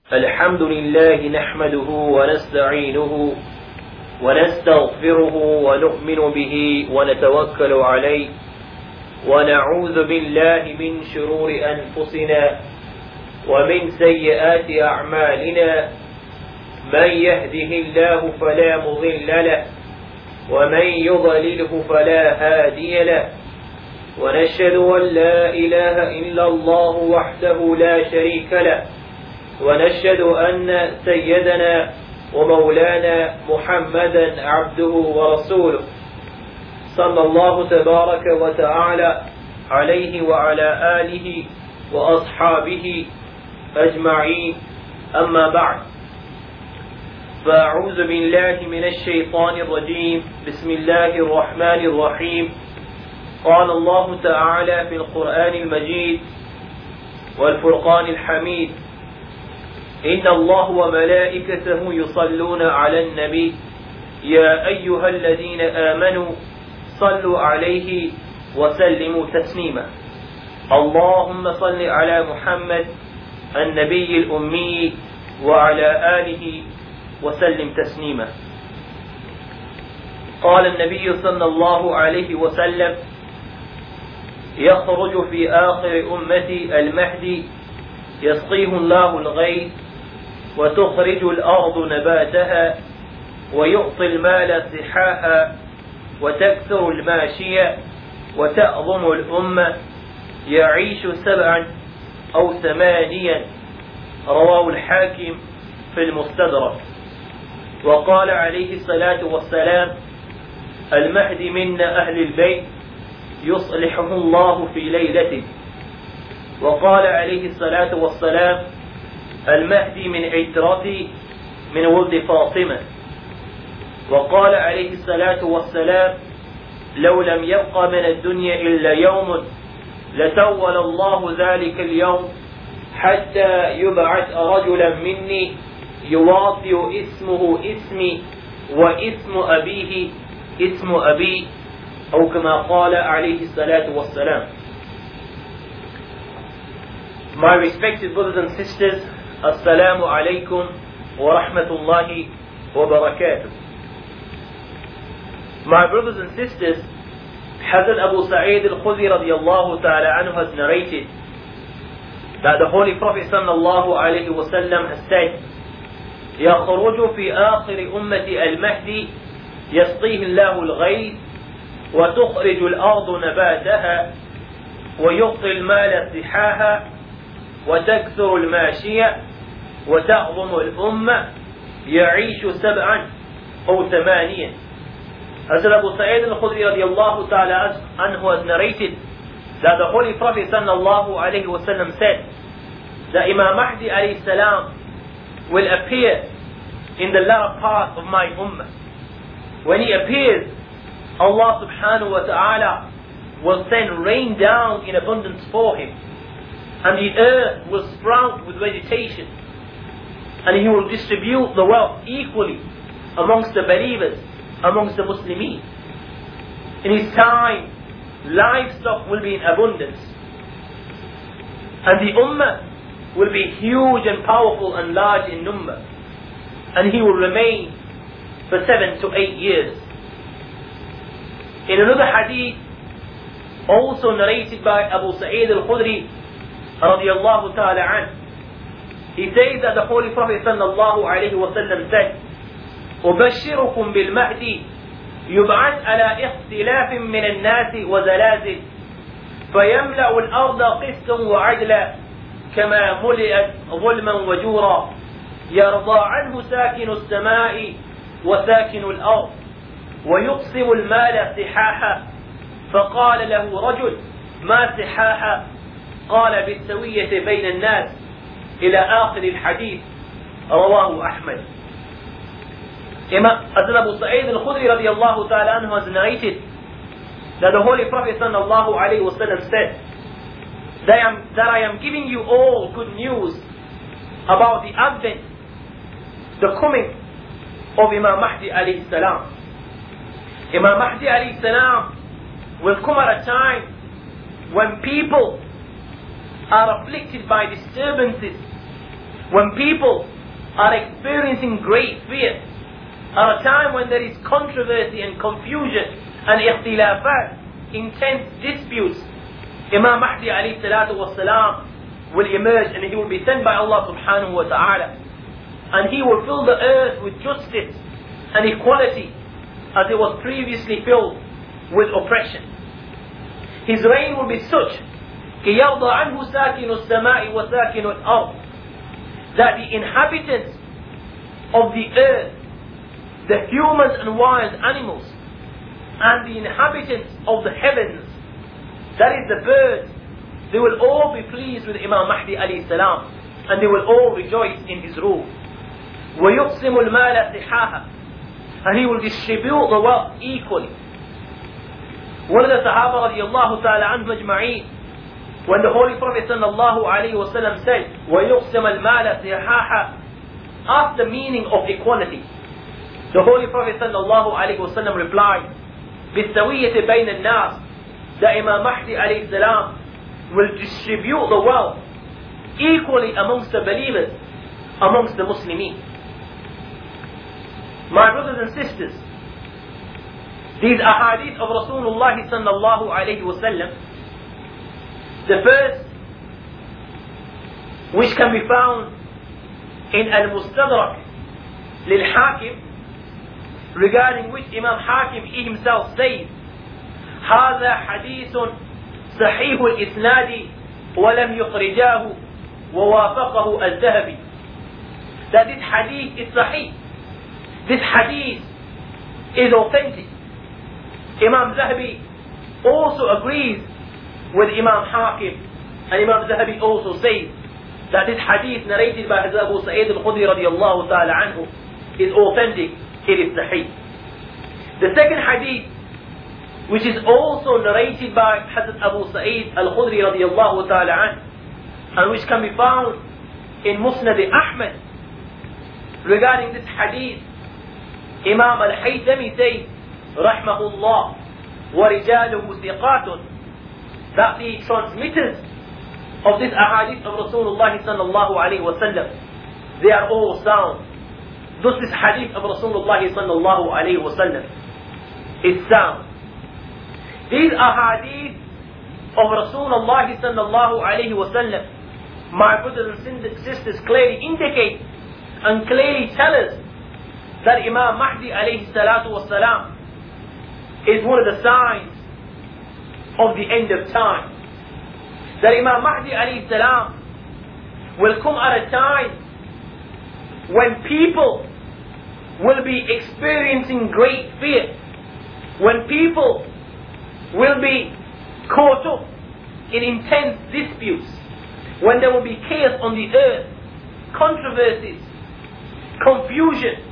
الحمد لله نحمده ونستعينه ونستغفره ونؤمن به ونتوكل عليه ونعوذ بالله من شرور أنفسنا ومن سيئات أعمالنا. من يهده الله فلا مضل له ومن يضلله فلا هادي له، ونشهد أن لا إله إلا الله وحده لا شريك له، ونشهد أن سيدنا ومولانا محمدا عبده ورسوله صلى الله تبارك وتعالى عليه وعلى آله وأصحابه أجمعين. أما بعد، فأعوذ بالله من الشيطان الرجيم. بسم الله الرحمن الرحيم. قال الله تعالى في القرآن المجيد والفرقان الحميد: إن الله وملائكته يصلون على النبي يا أيها الذين آمنوا صلوا عليه وسلموا تسليما. اللهم صل على محمد النبي الأمي وعلى آله وسلم تسليما. قال النبي صلى الله عليه وسلم: يخرج في آخر أمتي المهدي يسقيه الله الغيث وتخرج الأرض نباتها ويعطي المال سحاها وتكثر الماشية وتأظم الأمة يعيش 7 أو 8. رواه الحاكم في المستدرك. وقال عليه الصلاة والسلام: المهدي منا أهل البيت يصلحه الله في ليلته. وقال عليه الصلاة والسلام: المهدي من عترتي من ولد فاطمة. وقال عليه الصلاة والسلام: لو لم يبق من الدنيا إلا يوم لتول الله ذلك اليوم حتى يبعث رجلا مني يواطئ اسمه اسمي واسم أبيه اسم أبي، أو كما قال عليه الصلاة والسلام. My respected brothers and sisters, Assalamu alaikum wa rahmatullahi wa barakatuh. My brothers and sisters, Hazrat Abu Sa'id al-Khudri radiyallahu ta'ala anhu has narrated that the Holy Prophet sallallahu alayhi wa sallam has said: يخرج في آخر أمة المهدي يسقيه الله الغيث وتخرج الأرض نباتها ويعطي المال سحاها وتكثر الماشية وتعظم الأمة يعيش 7 أو 8. Hazrat Abu Sa'id al-Khudri radiyallahu ta'ala anhu has narrated that the Holy Prophet sallallahu alayhi wa sallam said that Imam Mahdi alayhi salam will appear in the latter part of my ummah. When he appears, Allah subhanahu wa ta'ala will send rain down in abundance for him, and the earth will sprout with vegetation, and he will distribute the wealth equally amongst the believers, amongst the Muslimin. In his time, livestock will be in abundance, and the ummah will be huge and powerful and large in number, and he will remain for 7 to 8 years. In another hadith, also narrated by Abu Sa'id al-Khudri radiyallahu ta'ala anhu, he says that the Holy Prophet sallallahu alayhi wa sallam said: أبشركم بالمهدي يبعث على اختلاف من الناس وزلازل فيملأ الأرض قسطا وعدلا كما ملئت ظلما وجورا يرضى عنه ساكن السماء وساكن الأرض ويقسم المال سحاحا. فقال له رجل: ما سحاحا؟ قال: بالسوية بين الناس، إلى آخر الحديث. رواه أحمد. Hazrat Abu Sa'id al-Khudri radiyallahu ta'ala anhu has narrated that the Holy Prophet sallallahu alayhi wa sallam said that I am giving you all good news about the advent, the coming of Imam Mahdi alayhi salam. Imam Mahdi alayhi salam will come at a time when people are afflicted by disturbances when people are experiencing great fear, at a time when there is controversy and confusion and ikhtilafat, intense disputes, Imam Mahdi alayhi salatu wasalam will emerge and he will be sent by Allah subhanahu wa ta'ala. And he will fill the earth with justice and equality as it was previously filled with oppression. His reign will be such يَرْضَى عَنْهُ سَاكِنُ السَّمَاءِ وَسَاكِنُ الْأَرْضِ, that the inhabitants of the earth, the humans and wild animals, and the inhabitants of the heavens, that is the birds, they will all be pleased with Imam Mahdi alayhi salam, and they will all rejoice in his rule. وَيُقْسِمُ الْمَالَ سِحَاهًا, and he will distribute the wealth equally. One of the Sahaba radiallahu ta'ala anhu ajma'een, when the Holy Prophet sallallahu alayhi wa sallam said, وَيُقْسِمَ الْمَالَ سِحَاهًا, asked the meaning of equality. The Holy Prophet sallallahu alayhi wa sallam replied, بِالسَّوِيَّةِ بَيْنَ النَّاسِ, that Imam Mahdi alayhi salam will distribute the wealth equally amongst the believers, amongst the Muslimin. My brothers and sisters, these ahadith of Rasulullah sallallahu alayhi wa sallam, the first, which can be found in Al-Mustadrak lil-Hakim, regarding which Imam Hakim himself says, هذا حديث صحيح الإسناد ولم يخرجاه ووافقه الذهبي, that this hadith is sahih, this hadith is authentic. Imam Zahabi also agrees with Imam Hakim, and Imam Zahabi also says that this hadith narrated by Hazrat Abu Sa'id al-Khudri radiyallahu ta'ala anhu is authentic, it is sahih. The second hadith, which is also narrated by Hazrat Abu Sa'id al-Khudri radiyallahu ta'ala anhu, and which can be found in Musnad Ahmad, regarding this hadith, Imam al-Haythami says, rahmahullah, وَرِجَالُهُ ثِقَاتٌ, that the transmitters of this ahadith of Rasulullah sallallahu alayhi wa sallam, they are all sound. Thus this hadith of Rasulullah sallallahu alayhi wa sallam is sound. These ahadith of Rasulullah sallallahu alayhi wa sallam, my brothers and sisters, clearly indicate and clearly tell us that Imam Mahdi alayhi salatu wa salam is one of the signs of the end of time. That Imam Mahdi alayhi salam will come at a time when people will be experiencing great fear, when people will be caught up in intense disputes, when there will be chaos on the earth, controversies, confusion,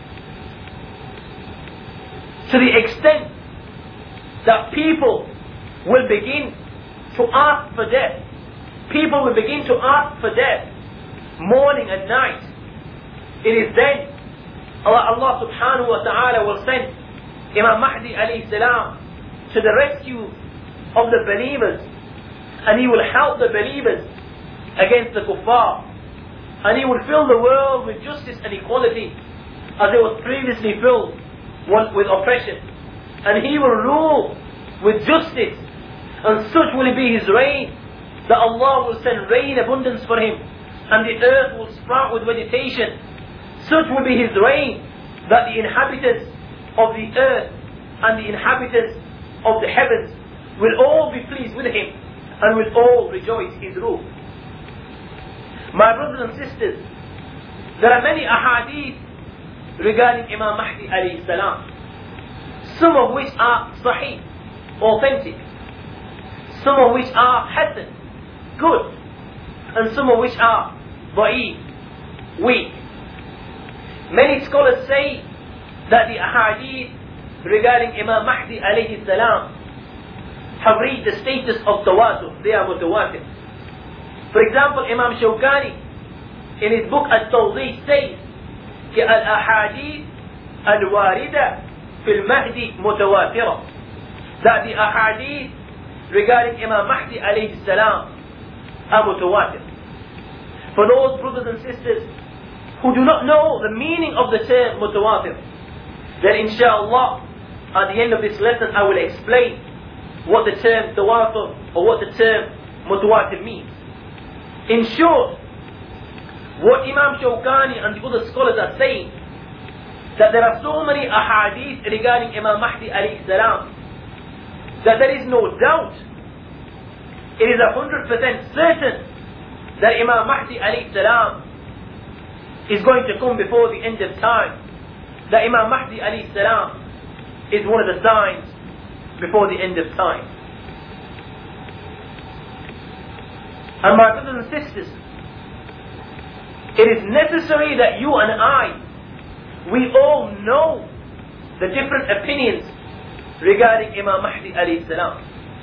to the extent that people will begin to ask for death. People will begin to ask for death morning and night. It is then Allah subhanahu wa ta'ala will send Imam Mahdi alayhi salam to the rescue of the believers, and he will help the believers against the kuffar, and he will fill the world with justice and equality as it was previously filled with oppression, and he will rule with justice, and such will be his reign that Allah will send rain abundance for him, and the earth will sprout with vegetation. Such will be his reign that the inhabitants of the earth and the inhabitants of the heavens will all be pleased with him and will all rejoice his rule. My brothers and sisters, there are many ahadith regarding Imam Mahdi alayhi salam, some of which are sahih, authentic, some of which are hasan, good, and some of which are da'if, weak. Many scholars say that the ahadith regarding Imam Mahdi alayhi salam have reached the status of tawatur, they are mutawatir. For example, Imam Shawkani in his book At-Tawdih says al-ahadith al-warida fil Mahdi mutawatira, that the ahadith regarding Imam Mahdi alayhi salam are mutawatir. For those brothers and sisters who do not know the meaning of the term mutawatir, then inshallah, at the end of this lesson I will explain what the term tawatur or what the term mutawatir means. In short, what Imam Shawkani and the other scholars are saying, that there are so many ahadith regarding Imam Mahdi alayhi salam, that there is no doubt, it is 100% certain that Imam Mahdi alayhi salam is going to come before the end of time. That Imam Mahdi alayhi salam is one of the signs before the end of time. And my brothers and sisters, it is necessary that you and I, we all know the different opinions regarding Imam Mahdi alayhi salam.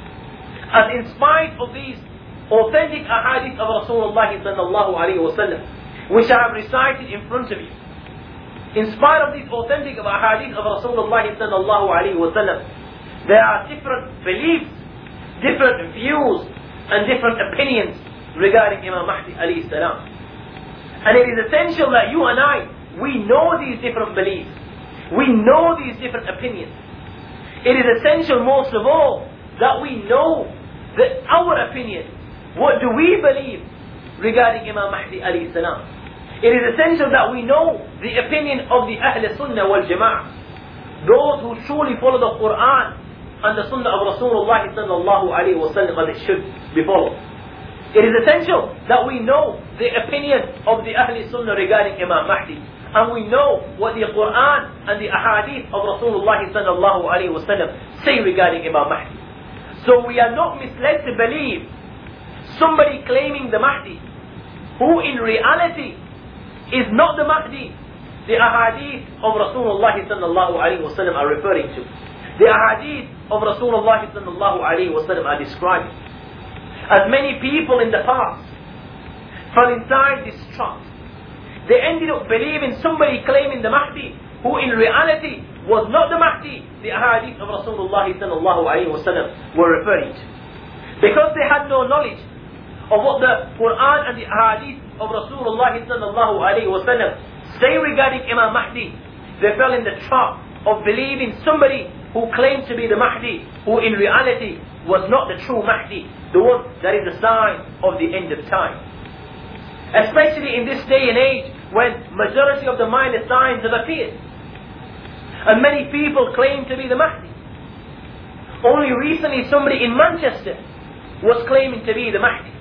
And in spite of these authentic ahadith of Rasulullah sallallahu alayhi wa sallam, which I have recited in front of you, in spite of these authentic ahadith of Rasulullah sallallahu alayhi wa sallam, there are different beliefs, different views, and different opinions regarding Imam Mahdi alayhi salam. And it is essential that you and I, we know these different beliefs, we know these different opinions. It is essential most of all that we know that our opinion, what do we believe regarding Imam Mahdi alayhi salam. It is essential that we know the opinion of the Ahl Sunnah wal Jama'ah, those who truly follow the Quran and the Sunnah of Rasulullah sallallahu alayhi wa sallam as it should be followed. It is essential that we know the opinion of the Ahl Sunnah regarding Imam Mahdi, and we know what the Quran and the ahadith of Rasulullah sallallahu alayhi wa sallam say regarding Imam Mahdi. So we are not misled to believe somebody claiming the Mahdi, who in reality is not the Mahdi, the ahadith of Rasulullah sallallahu alayhi wa sallam are referring to. The ahadith of Rasulullah sallallahu alayhi wa sallam are describing. As many people in the past fell inside this trap. They ended up believing somebody claiming the Mahdi, who in reality was not the Mahdi, the ahadith of Rasulullah sallallahu alayhi wa sallam were referring to. Because they had no knowledge of what the Quran and the ahadith of Rasulullah sallallahu alayhi wa sallam say regarding Imam Mahdi, they fell in the trap of believing somebody who claimed to be the Mahdi, who in reality was not the true Mahdi, the one that is the sign of the end of time. Especially in this day and age when majority of the minor signs have appeared. And many people claim to be the Mahdi. Only recently somebody in Manchester was claiming to be the Mahdi.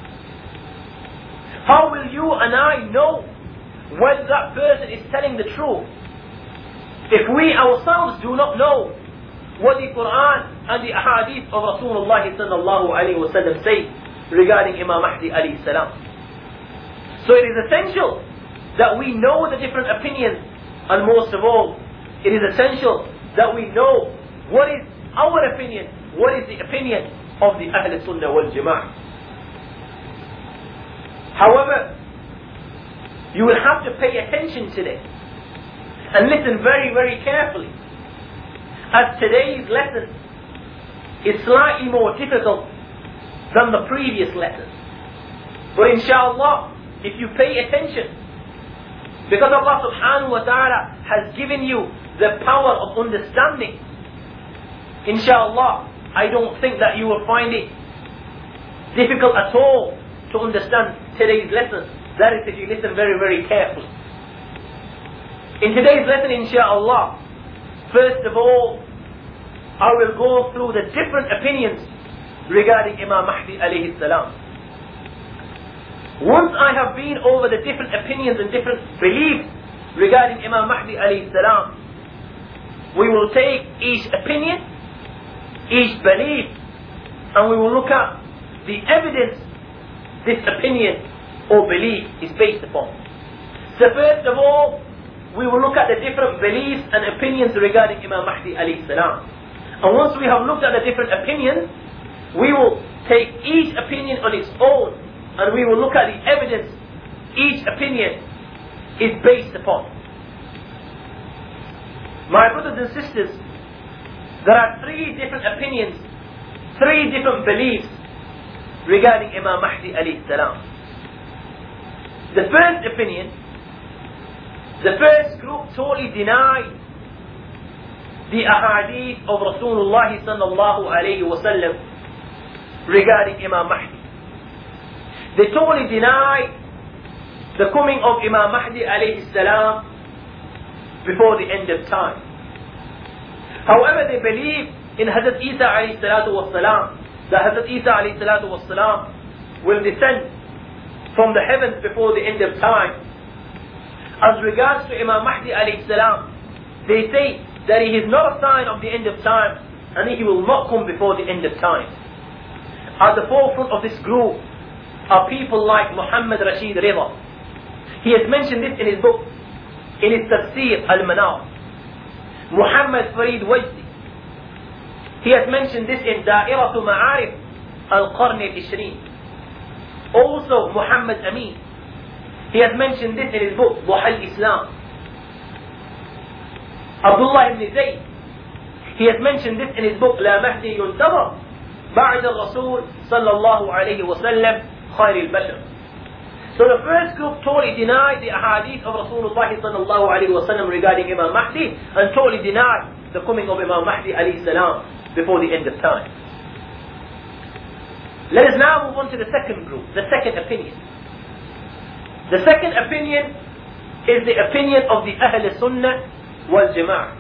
How will you and I know whether that person is telling the truth if we ourselves do not know what the Quran and the ahadith of Rasulullah sallallahu alayhi wa sallam say regarding Imam Mahdi alayhi salam? So it is essential that we know the different opinions, and most of all, it is essential that we know what is our opinion, what is the opinion of the Ahl Sunnah wal Jama'ah. However, you will have to pay attention to this and listen very, very carefully, as today's lesson is slightly more difficult than the previous lesson. But inshallah, if you pay attention, because Allah subhanahu wa ta'ala has given you the power of understanding, inshallah, I don't think that you will find it difficult at all to understand today's lesson. That is if you listen very, very carefully. In today's lesson, inshallah, first of all, I will go through the different opinions regarding Imam Mahdi alayhi salam. Once I have been over the different opinions and different beliefs regarding Imam Mahdi alayhi salam, we will take each opinion, each belief, and we will look at the evidence this opinion or belief is based upon. So first of all, we will look at the different beliefs and opinions regarding Imam Mahdi alayhi salam. And once we have looked at the different opinions, we will take each opinion on its own, and we will look at the evidence each opinion is based upon. My brothers and sisters, there are three different opinions, three different beliefs regarding Imam Mahdi alayhi salam. The first opinion, the first group totally denied the ahadith of Rasulullah sallallahu alayhi wasallam regarding Imam Mahdi. They totally denied the coming of Imam Mahdi alayhi salam before the end of time. However, they believe in Hazrat Isa alayhi salatu wassalam, that Hazrat Isa alayhi salatu wassalam will descend from the heavens before the end of time. As regards to Imam Mahdi alayhi salam, they say that he is not a sign of the end of time and he will not come before the end of time. At the forefront of this group are people like Muhammad Rashid Rida. He has mentioned this in his book, in his Tafsir Al-Manar. Muhammad Farid Wajdi, he has mentioned this in Da'iratu Ma'arif Al-Qarn Al-Ishrin. Also Muhammad Amin, he has mentioned this in his book Duha Al-Islam. Abdullah ibn Zayd, he has mentioned this in his book La Mahdi Yuntazar Ba'd al-Rasul sallallahu alayhi wa sallam Khair al-Bashar. So the first group totally denied the ahadith of Rasulullah sallallahu alayhi wa sallam regarding Imam Mahdi, and totally denied the coming of Imam Mahdi alayhi salam before the end of time. Let us now move on to the second group, the second opinion. The second opinion is the opinion of the Ahl Sunnah wal Jama'ah.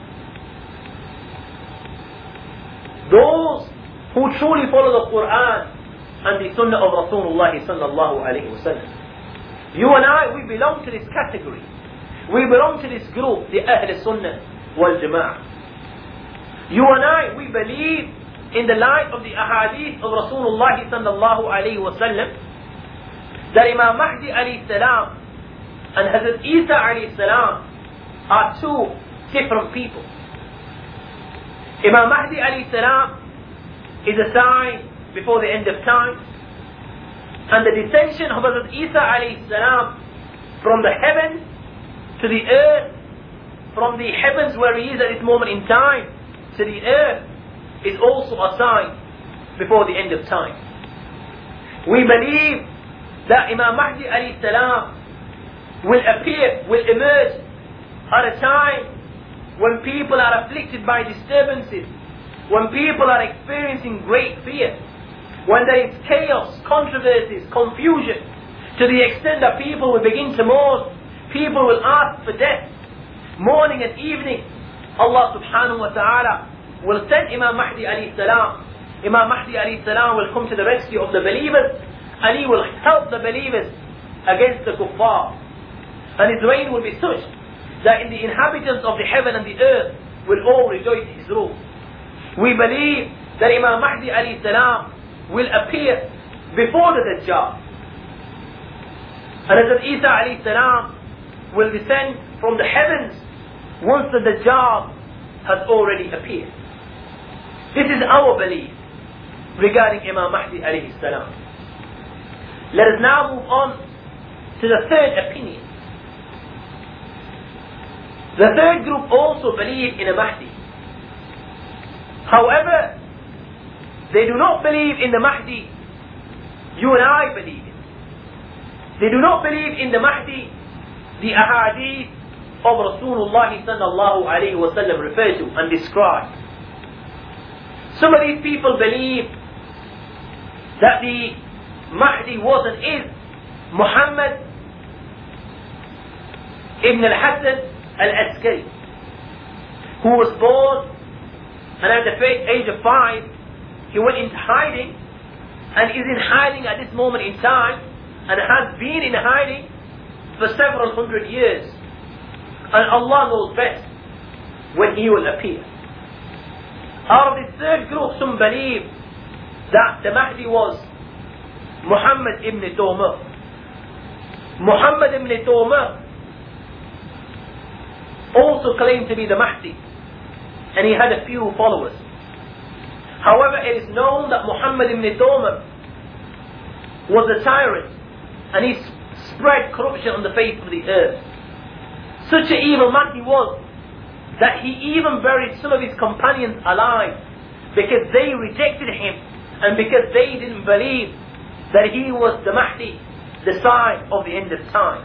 Those who truly follow the Quran and the Sunnah of Rasulullah sallallahu alayhi wa sallam. You and I, we belong to this category. We belong to this group, the Ahl Sunnah wal Jama'ah. You and I, we believe in the light of the ahadith of Rasulullah sallallahu alayhi wa sallam that Imam Mahdi alayhi salam and Hazrat Isa alayhi salam are two different people. Imam Mahdi alayhi salam is a sign before the end of time, and the descension of Hazrat Isa alayhi salam from the heavens to the earth, from the heavens where he is at this moment in time to the earth, is also a sign before the end of time. We believe that Imam Mahdi alayhi salam will appear, will emerge at a time when people are afflicted by disturbances, when people are experiencing great fear, when there is chaos, controversies, confusion, to the extent that people will begin to mourn, people will ask for death, morning and evening. Allah subhanahu wa ta'ala will send Imam Mahdi alayhi salam. Imam Mahdi alayhi salam will come to the rescue of the believers, and he will help the believers against the kuffar. And his reign will be such that in the inhabitants of the heaven and the earth will all rejoice in his rule. We believe that Imam Mahdi alayhi salam will appear before the Dajjal, and Hazrat Isa alayhi salam will descend from the heavens once the Dajjal has already appeared. This is our belief regarding Imam Mahdi alayhi salam. Let us now move on to the third opinion. The third group also believe in a Mahdi. However, they do not believe in the Mahdi you and I believe in. They do not believe in the Mahdi the ahadith of Rasulullah sallallahu alayhi wa sallam refer to and describe. Some of these people believe that the Mahdi was and is Muhammad ibn al-Hasan al-Askari, who was born, and at the age of 5 he went into hiding, and is in hiding at this moment in time, and has been in hiding for several hundred years, and Allah knows best when he will appear. Out of this third group, some believe that the Mahdi was Muhammad ibn Tawmah. Muhammad ibn Tawmah also claimed to be the Mahdi, and he had a few followers. However, it is known that Muhammad ibn Tawmah was a tyrant, and he spread corruption on the face of the earth. Such an evil man he was, that he even buried some of his companions alive, because they rejected him, and because they didn't believe that he was the Mahdi the sign of the end of time.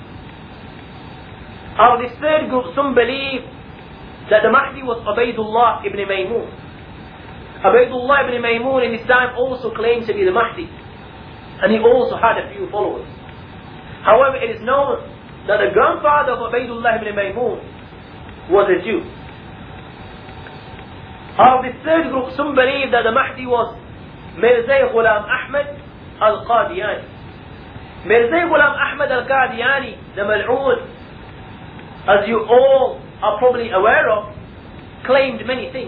Of this third group, some believe that the Mahdi was Ubaydullah ibn Maymun. Ubaydullah ibn Maymun in his time also claimed to be the Mahdi, and he also had a few followers. However, it is known that the grandfather of Ubaydullah ibn Maymun was a Jew. Of this third group, some believe that the Mahdi was Mirza Ghulam Ahmad al-Qadiani. Mirza Ghulam Ahmad al-Qadiani, the Mal'oon, as you all are probably aware of, claimed many things.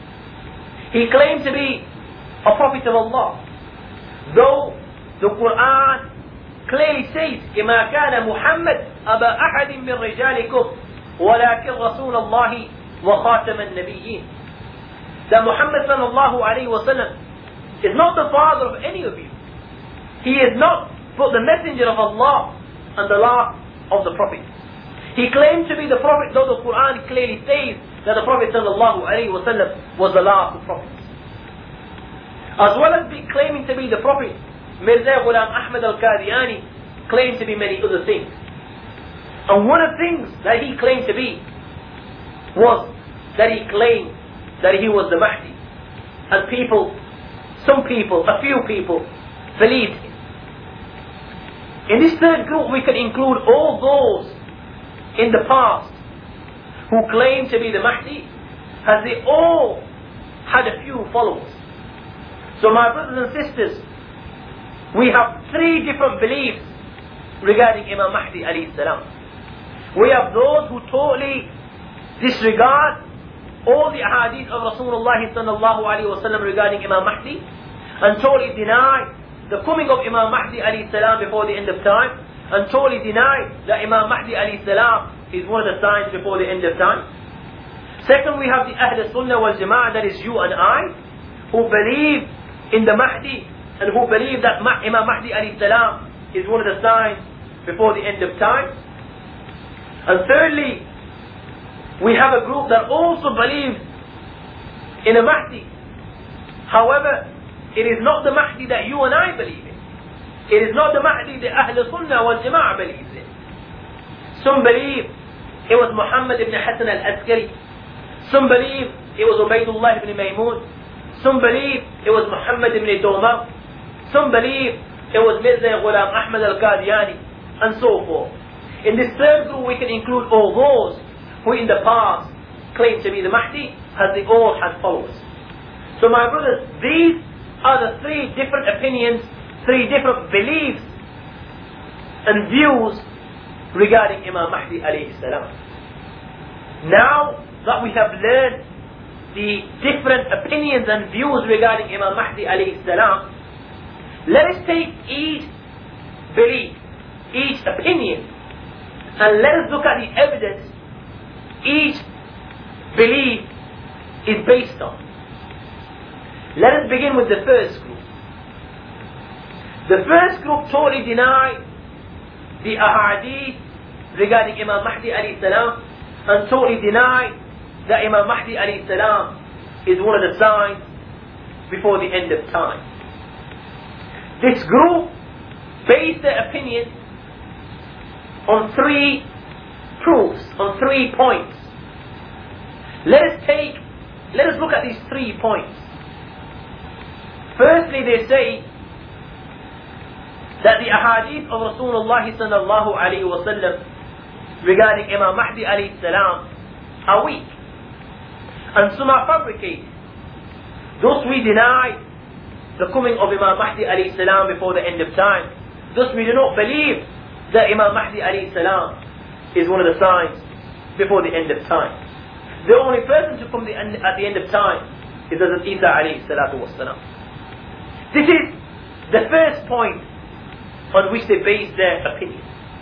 He claimed to be a prophet of Allah, though the Quran clearly says, إِمَا كَانَ مُحَمَّدٌ أَبَا أَحَدٍ مِّن رِجَالِكُمْ وَلَكِنْ رَسُولَ اللَّهِ وَخَاتَمَ النَّبِيِّينَ. That Muhammad sallallahu alayhi wa sallam is not the father of any of you. He is not but the messenger of Allah and the last of the prophets. He claimed to be the prophet, though the Quran clearly says that the Prophet sallallahu alayhi wa sallam was the last of prophets. As well as claiming to be the prophet, Mirza Ghulam Ahmad al-Qadiani claimed to be many other things. And one of the things that he claimed to be was that he claimed that he was the Mahdi. And some people, a few people, believed him. In this third group we can include all those in the past who claimed to be the Mahdi, as they all had a few followers. So my brothers and sisters, we have three different beliefs regarding Imam Mahdi alayhi salam. We have those who totally disregard all the ahadith of Rasulullah sallallahu alayhi wa sallam regarding Imam Mahdi, and totally deny the coming of Imam Mahdi alayhi salam before the end of time, and totally deny that Imam Mahdi alayhi salam is one of the signs before the end of time. Second, we have the Ahl Sunnah wal Jama'ah, that is you and I, who believe in the Mahdi and who believe that Imam Mahdi alayhi salam is one of the signs before the end of time. And thirdly, we have a group that also believes in a Mahdi. However, it is not the Mahdi that you and I believe in. It is not the Mahdi that Ahl Sunnah wal Jama'ah believes in. Some believe it was Muhammad ibn Hassan al-Askari. Some believe it was Ubaydullah ibn Maymun. Some believe it was Muhammad ibn Dawmar. Some believe it was Mirza Ghulam Ahmad al-Qadiani, and so forth. In this third group we can include all those who in the past claimed to be the Mahdi, as they all had followers. So my brothers, these are the three different opinions, three different beliefs and views regarding Imam Mahdi alayhi salam. Now that we have learned the different opinions and views regarding Imam Mahdi alayhi salam, let us take each belief, each opinion, and let us look at the evidence each belief is based on. Let us begin with the first group. The first group totally deny the ahadith regarding Imam Mahdi alayhi salam, and totally deny that Imam Mahdi alayhi salam is one of the signs before the end of time. This group based their opinion on three proofs, on 3 points. Let us look at these 3 points. Firstly, they say that the ahadith of Rasulullah sallallahu alayhi wa sallam regarding Imam Mahdi alayhi salam are weak, and some are fabricated. Thus we deny the coming of Imam Mahdi alayhi salam before the end of time. Thus we do not believe that Imam Mahdi alayhi salam is one of the signs before the end of time. The only person to come at the end of time is Hazrat Isa alayhi salatu wassalam. This is the first point on which they base their opinion.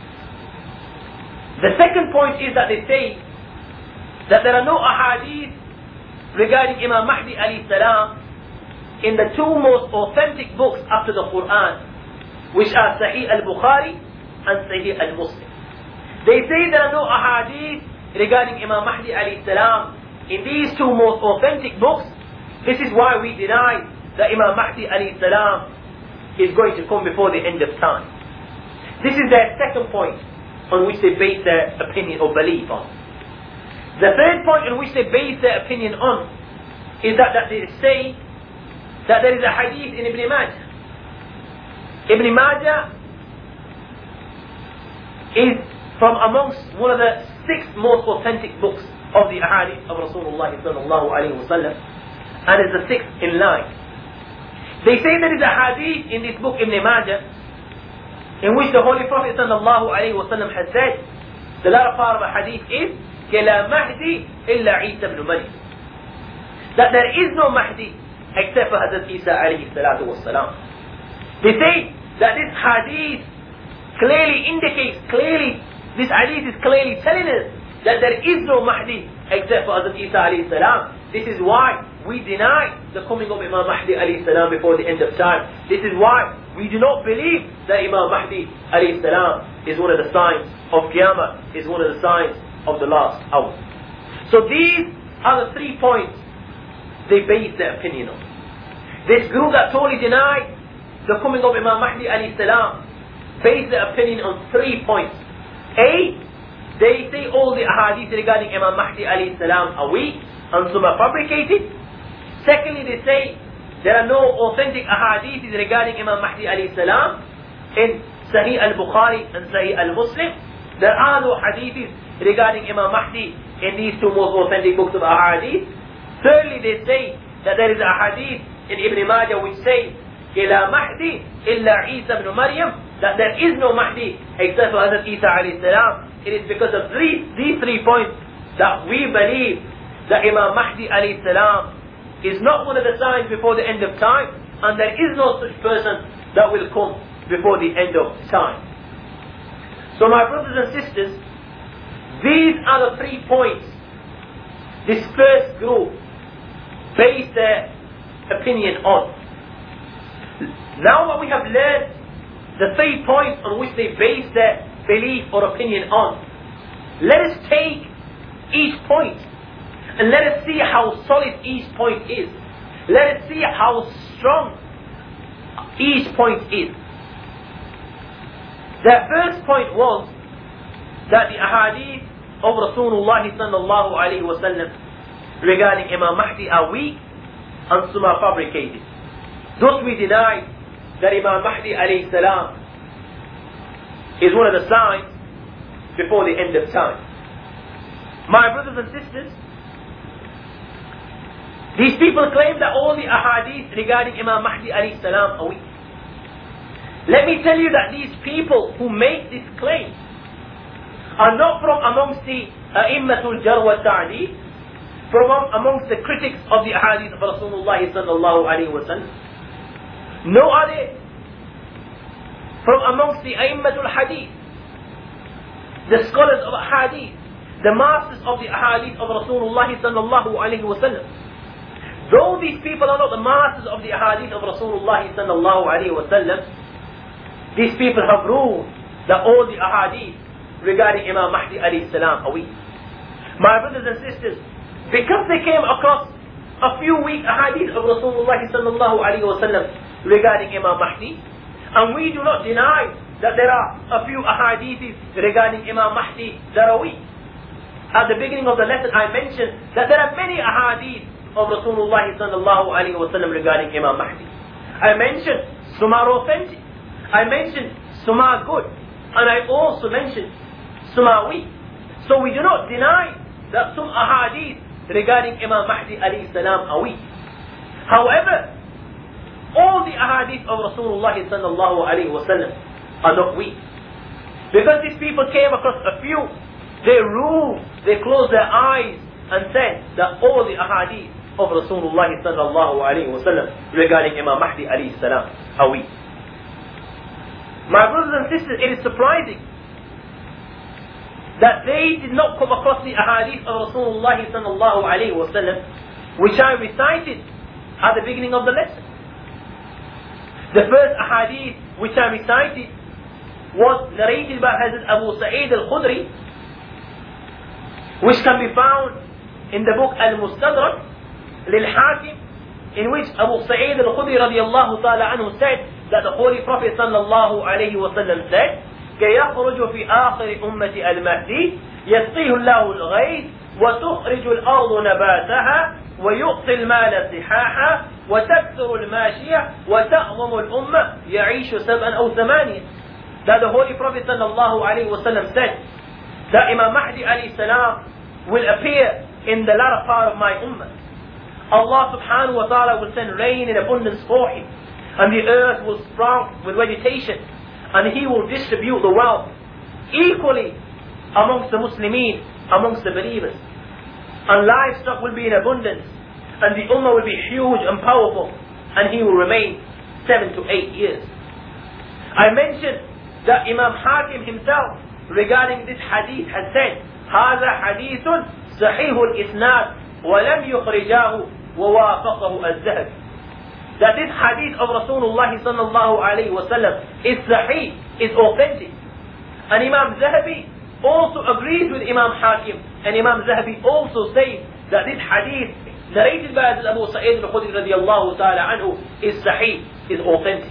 The second point is that they say that there are no ahadith regarding Imam Mahdi alayhi salam in the two most authentic books after the Quran, which are Sahih al-Bukhari and Sahih al-Muslim. They say there are no ahadith regarding Imam Mahdi alayhi salam in these two most authentic books. This is why we deny that Imam Mahdi alayhi salam is going to come before the end of time. This is their second point on which they base their opinion or belief on. The third point on which they base their opinion on is that they say that there is a hadith in Ibn Majah. Ibn Majah is from amongst one of the 6 most authentic books of the ahadith of Rasulullah sallallahu alayhi wa sallam, and is the 6th in line. They say there is a hadith in this book Ibn Majah in which the Holy Prophet sallallahu alayhi wa sallam has said, the latter part of the hadith is كَلَا مَهْدِي إِلَّا عِيسَى بْنُ مَرْيَمَ, that there is no Mahdi except for Hazrat Isa alayhi salatu wassalam. They say that this hadith clearly indicates, this hadith is clearly telling us that there is no Mahdi except for Hazrat Isa alayhi salam. This is why we deny the coming of Imam Mahdi alayhi salam before the end of time. This is why we do not believe that Imam Mahdi alayhi salam is one of the signs of Qiyamah, is one of the signs of the last hour. So these are the 3 points they base their opinion on. This group that totally denied the coming of Imam Mahdi alayhi salam base their opinion on 3 points. A, they say all the ahadith regarding Imam Mahdi alayhi salam are weak and some are fabricated. Secondly, they say there are no authentic ahadith regarding Imam Mahdi alayhi salam in Sahih al-Bukhari and Sahih al-Muslim. There are no hadiths regarding Imam Mahdi in these 2 most authentic books of ahadith. Thirdly, they say that there is a hadith in Ibn Majah which says إِلَى مَهْدِي إِلَّا عِيسَى بْنُ مَرْيَمَ, that there is no Mahdi except for Hazrat Isa alayhi salam. It is because of these 3 points that we believe that Imam Mahdi alayhi salam is not one of the signs before the end of time, and there is no such person that will come before the end of time. So my brothers and sisters, these are the 3 points this first group base their opinion on. Now that we have learned the 3 points on which they base their belief or opinion on, let us take each point and let us see how solid each point is. Let us see how strong each point is. The first point was that the ahadith of Rasulullah sallallahu alayhi wa sallam regarding Imam Mahdi are weak and some are fabricated. Thus we deny that Imam Mahdi alayhi salam is one of the signs before the end of time. My brothers and sisters, these people claim that all the ahadith regarding Imam Mahdi alayhi salam are weak. Let me tell you that these people who make this claim are not from amongst the A'immatul Jarh wa Ta'deel, from amongst the critics of the ahadith of Rasulullah sallallahu alayhi wa sallam. No are they from amongst the A'immatul Hadith, the scholars of Hadith, the masters of the Ahadith of Rasulullah sallallahu alayhi wa sallam. Though these people are not the masters of the Ahadith of Rasulullah sallallahu alayhi wa sallam, these people have ruled that all the Ahadith regarding Imam Mahdi alayhi salam are weak. My brothers and sisters, because they came across a few weak Ahadith of Rasulullah sallallahu alayhi wa sallam regarding Imam Mahdi, and we do not deny that there are a few ahadiths regarding Imam Mahdi that are weak. At the beginning of the lesson I mentioned that there are many ahadith of Rasulullah sallallahu alayhi wa sallam regarding Imam Mahdi. I mentioned some are authentic, I mentioned some are good, and I also mentioned some are weak. So we do not deny that some ahadith regarding Imam Mahdi alayhi salam are weak. However, all the ahadith of Rasulullah sallallahu alayhi wa sallam are not weak. Because these people came across a few, they ruled, they closed their eyes and said that all the ahadith of Rasulullah sallallahu alayhi wa sallam regarding Imam Mahdi alayhi salam are weak. My brothers and sisters, it is surprising that they did not come across the ahadith of Rasulullah sallallahu alayhi wa sallam which I recited at the beginning of the lesson. The first ahadith which I recited was narrated by Hazrat Abu Sa'id al-Khudri, which can be found in the book Al-Mustadrak lil-Hakim, in which Abu Sa'id al-Khudri radiyallahu ta'ala anhu said that the Holy Prophet sallallahu alayhi wa sallam said, يخرج في آخر أمة المهدي يسقيه الله الغيث وتخرج الأرض نباتها ويعطي المال صحاحا وتكثر الماشية وتعظم الأمة يعيش 7 أو 8. That the Holy Prophet sallallahu alayhi wa sallam said that Imam Mahdi alayhi salam will appear in the latter part of my ummah. Allah subhanahu wa ta'ala will send rain in abundance for him, and the earth will sprout with vegetation, and he will distribute the wealth equally amongst the Muslimin, amongst the believers. And livestock will be in abundance, and the ummah will be huge and powerful, and he will remain 7 to 8 years. I mentioned that Imam Hakim himself regarding this hadith has said, هذا حديث صحيح الإسناد ولم يخرجاه ووافقه الذهبي. That this hadith of Rasulullah sallallahu alayhi wa sallam is sahih, is authentic. And Imam Zahabi also agrees with Imam Hakim, and Imam Zahabi also says that this hadith narrated by Abu Sa'id al-Khudri radiyallahu ta'ala anhu is sahih, is authentic.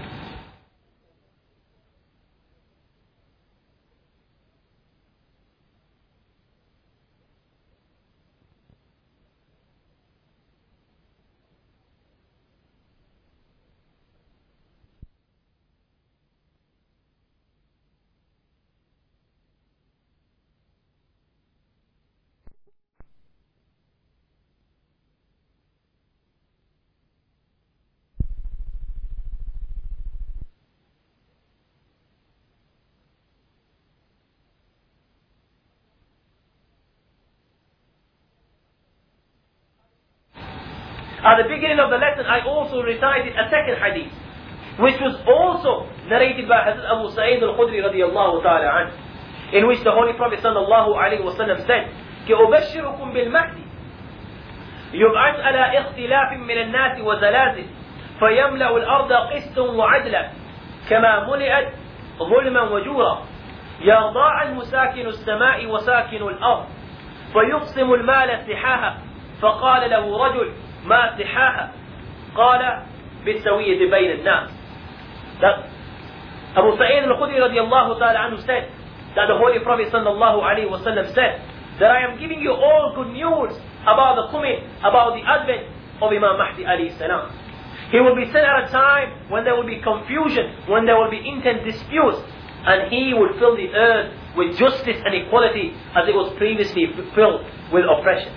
At the beginning of the lesson, I also recited a second hadith, which was also narrated by Hazrat Abu Sa'id al-Khudri radiyallahu ta'ala anhu, in which the Holy Prophet sallallahu alayhi wa sallam said, كأبشركم بالمهدي يبعث على اختلاف من الناس وزلازل فيملأ الأرض قسط وعدلا كما ملئت ظلما وجورا يرضى عنه ساكن السماء وساكن الأرض فيقسم المال سحاها فقال له رجل ما سحاها قال بالسوية بين الناس. That Abu Sa'id al-Khudri radiyallahu ta'ala anhu said that the Holy Prophet sallallahu alayhi wa sallam said that I am giving you all good news about the coming, about the advent of Imam Mahdi alayhi salam. He will be sent at a time when there will be confusion, when there will be intense disputes, and he will fill the earth with justice and equality as it was previously filled with oppression.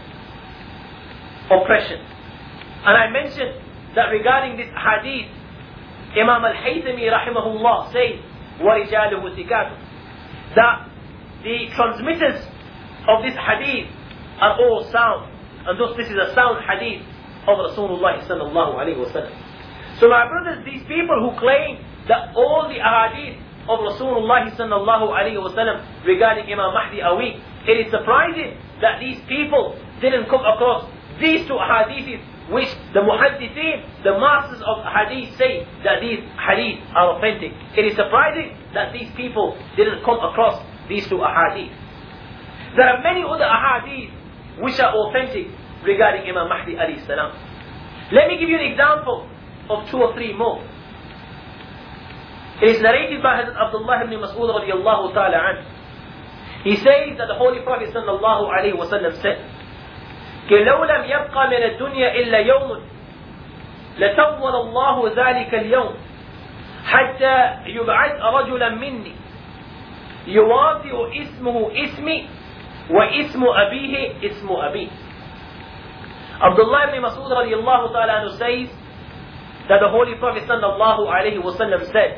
And I mentioned that regarding this hadith, Imam al-Haythami rahimahullah says, وَرِجَالُهُ ثِقَاتٌ, that the transmitters of this hadith are all sound, and thus this is a sound hadith of Rasulullah sallallahu alayhi wa sallam. So my brothers, these people who claim that all the ahadith of Rasulullah sallallahu alayhi wa sallam regarding Imam Mahdi are weak, it is surprising that these people didn't come across these two hadiths which the muhaddithin, the masters of hadith, say that these hadith are authentic. It is surprising that these people didn't come across these two ahadith. There are many other ahadith which are authentic regarding Imam Mahdi alayhi salam. Let me give you an example of 2 or 3 more. It is narrated by Hazrat Abdullah ibn Mas'ud radiyallahu ta'ala anhu. He says that the Holy Prophet sallallahu alayhi wa sallam said, لو لم يبقى من الدنيا إلا يوم لتطول الله ذلك اليوم حتى يبعث رجلا مني يواطئ اسمه اسمي واسم أبيه اسم أبيه. Abdullah ibn Mas'ud radiyallahu ta'ala anhu says that the Holy Prophet sallallahu alayhi wa sallam said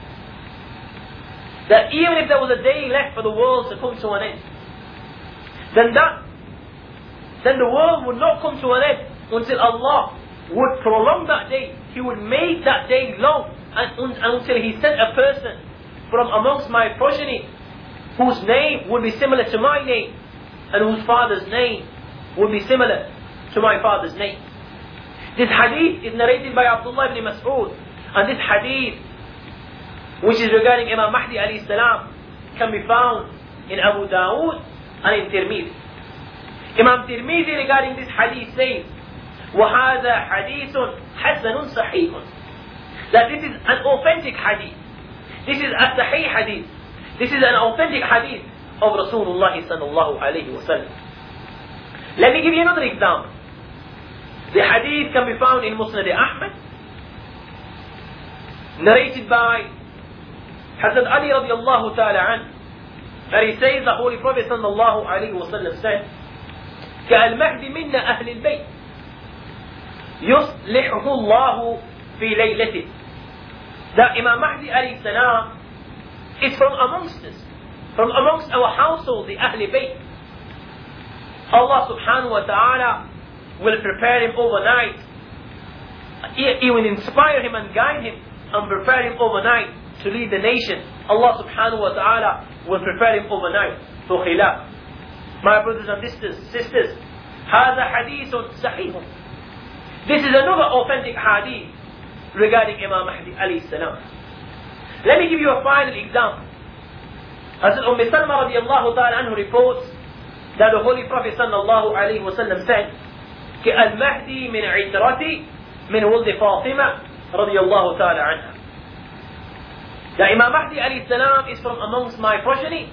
that even if there was a day left for the world to come to an end, then the world would not come to an end until Allah would prolong that day. He would make that day long, and until He sent a person from amongst my progeny whose name would be similar to my name, and whose father's name would be similar to my father's name. This hadith is narrated by Abdullah ibn Mas'ud, and this hadith, which is regarding Imam Mahdi alayhi salam, can be found in Abu Dawood and in Tirmidhi. Imam Tirmidhi regarding this hadith says, وَهَذَا حَدِيثٌ حَسَنٌ صَحِيحٌ, that this is an authentic hadith. This is a sahih hadith. This is an authentic hadith of Rasulullah sallallahu alayhi wa sallam. Let me give you another example. The hadith can be found in Musnad Ahmad, narrated by Hazrat Ali radiallahu ta'ala an, that he says the Holy Prophet sallallahu alayhi wa sallam said, كَالْمَهْدِ مِنَّ أَهْلِ الْبَيْتِ يُصْلِحُهُ اللَّهُ فِي لَيْلَتِهِ. That Imam Mahdi alayhi salam is from amongst us, from amongst our household, the Ahl Bayt. Allah subhanahu wa ta'ala will prepare him overnight. He will inspire him and guide him and prepare him overnight to lead the nation. Allah subhanahu wa ta'ala will prepare him overnight for khilaf. My brothers and sisters, هذا حديث صحيح. This is another authentic hadith regarding Imam Mahdi alayhi salam. Let me give you a final example. Hazrat Salma radiallahu ta'ala anhu reports that the Holy Prophet sallallahu alayhi wa sallam said, كَالْمَهْدِي مِنْ عِتْرَتِي مِنْ وَلْدِ فَاطِمَةِ radiallahu ta'ala anha. That Imam Mahdi alayhi salam is from amongst my progeny,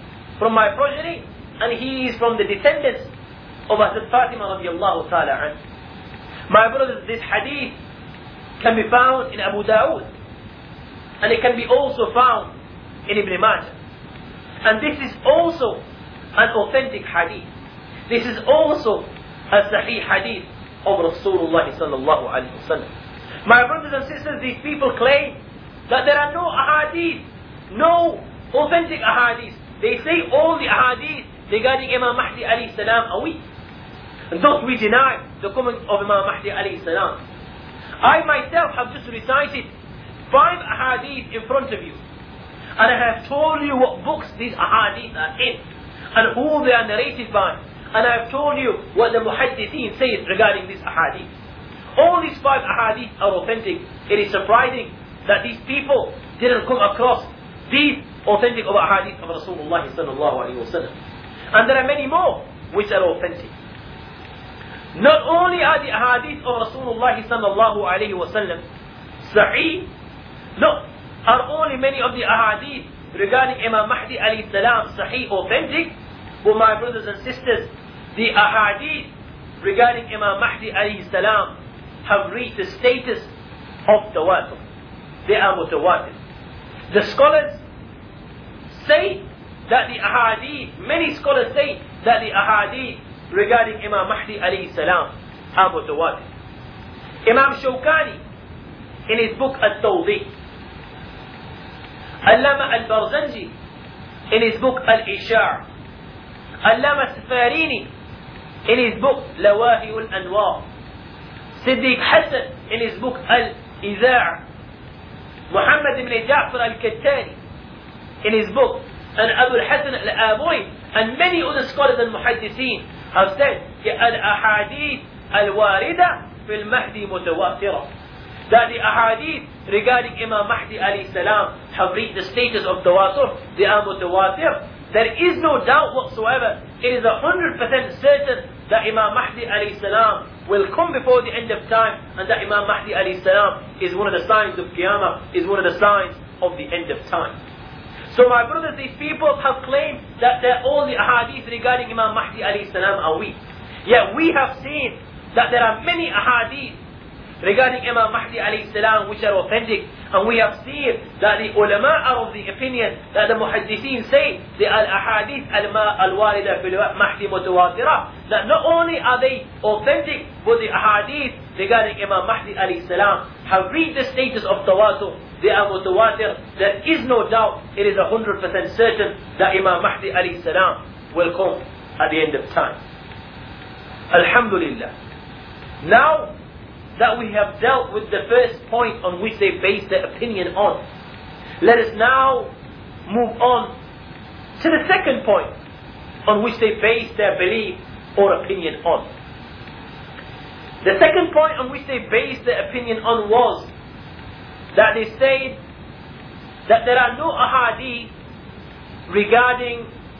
and he is from the descendants of Hazrat Fatima radiallahu ta'ala anha. My brothers, this hadith can be found in Abu Dawood, and it can be also found in Ibn Majah. And this is also an authentic hadith. This is also a sahih hadith of Rasulullah sallallahu alaihi wasallam. My brothers and sisters, these people claim that there are no ahadith, no authentic ahadith. They say all the ahadith regarding Imam Mahdi alayhi salam are weak. And thus we deny the coming of Imam Mahdi alayhi salam. I myself have just recited 5 ahadith in front of you, and I have told you what books these ahadith are in and who they are narrated by, and I have told you what the muhaddithin says regarding this ahadith. All these 5 ahadith are authentic. It is surprising that these people didn't come across these authentic ahadith of Rasulullah sallallahu alaihi wasallam. And there are many more which are authentic. Not only are the ahadith of Rasulullah sallallahu alaihi wasallam sahih, no, are only many of the ahadith regarding Imam Mahdi alayhi salam sahih, authentic, but my brothers and sisters, the ahadith regarding Imam Mahdi alayhi salam have reached the status of tawatur. They are mutawatir. The scholars say that the ahadith, many scholars say that the ahadith regarding Imam Mahdi alayhi salam are mutawatir. Imam Shawkani in his book At-Tawdih, Allama Al-Barzanji in his book Al-Ishar', Allama Safarini in his book Lawahi al-Anwar, Siddiq Hassan in his book Al-Iza', Muhammad ibn Ja'far al-Kattani in his book, and Abu al-Hasan al-Abui, and many other scholars and muhaddithin have said al-ahadith al-warida fil Mahdi mutawatira, that the ahadith regarding Imam Mahdi alayhi salam have reached the status of tawatur. They are mutawatir. There is no doubt whatsoever. It is 100% certain that Imam Mahdi alayhi salam will come before the end of time, and that Imam Mahdi alayhi salam is one of the signs of Qiyamah, is one of the signs of the end of time. So my brothers, these people have claimed that all the ahadith regarding Imam Mahdi alayhi salam are weak. Yet we have seen that there are many ahadith regarding Imam Mahdi alayhi salam which are authentic, and we have seen that the ulama are of the opinion that the muhaddithin say the al-ahadith al-warida fil Mahdi mutawatira, that not only are they authentic, but the ahadith regarding Imam Mahdi alayhi salam have reached the status of tawatur. They are mutawatir. There is no doubt, it is 100% certain that Imam Mahdi alayhi salam will come at the end of time. Alhamdulillah. Now that we have dealt with the first point on which they base their opinion on, let us now move on to the second point on which they base their belief or opinion on. The second point on which they base their opinion on was that they said that there are no ahadith regarding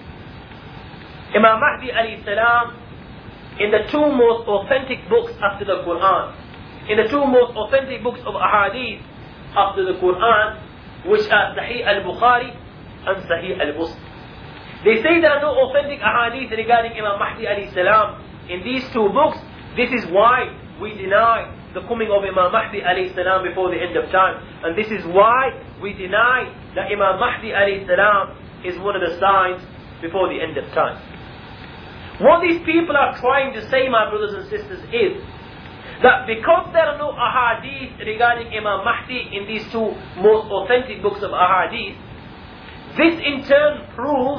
Imam Mahdi alayhi salam in the 2 most authentic books after the Quran. In the 2 most authentic books of ahadith after the Quran, which are Sahih al-Bukhari and Sahih al-Muslim. They say there are no authentic ahadith regarding Imam Mahdi alayhi salam in these two books. This is why we deny the coming of Imam Mahdi alayhi salam before the end of time. And this is why we deny that Imam Mahdi alayhi salam is one of the signs before the end of time. What these people are trying to say, my brothers and sisters, is that because there are no ahadith regarding Imam Mahdi in these two most authentic books of ahadith, this in turn proves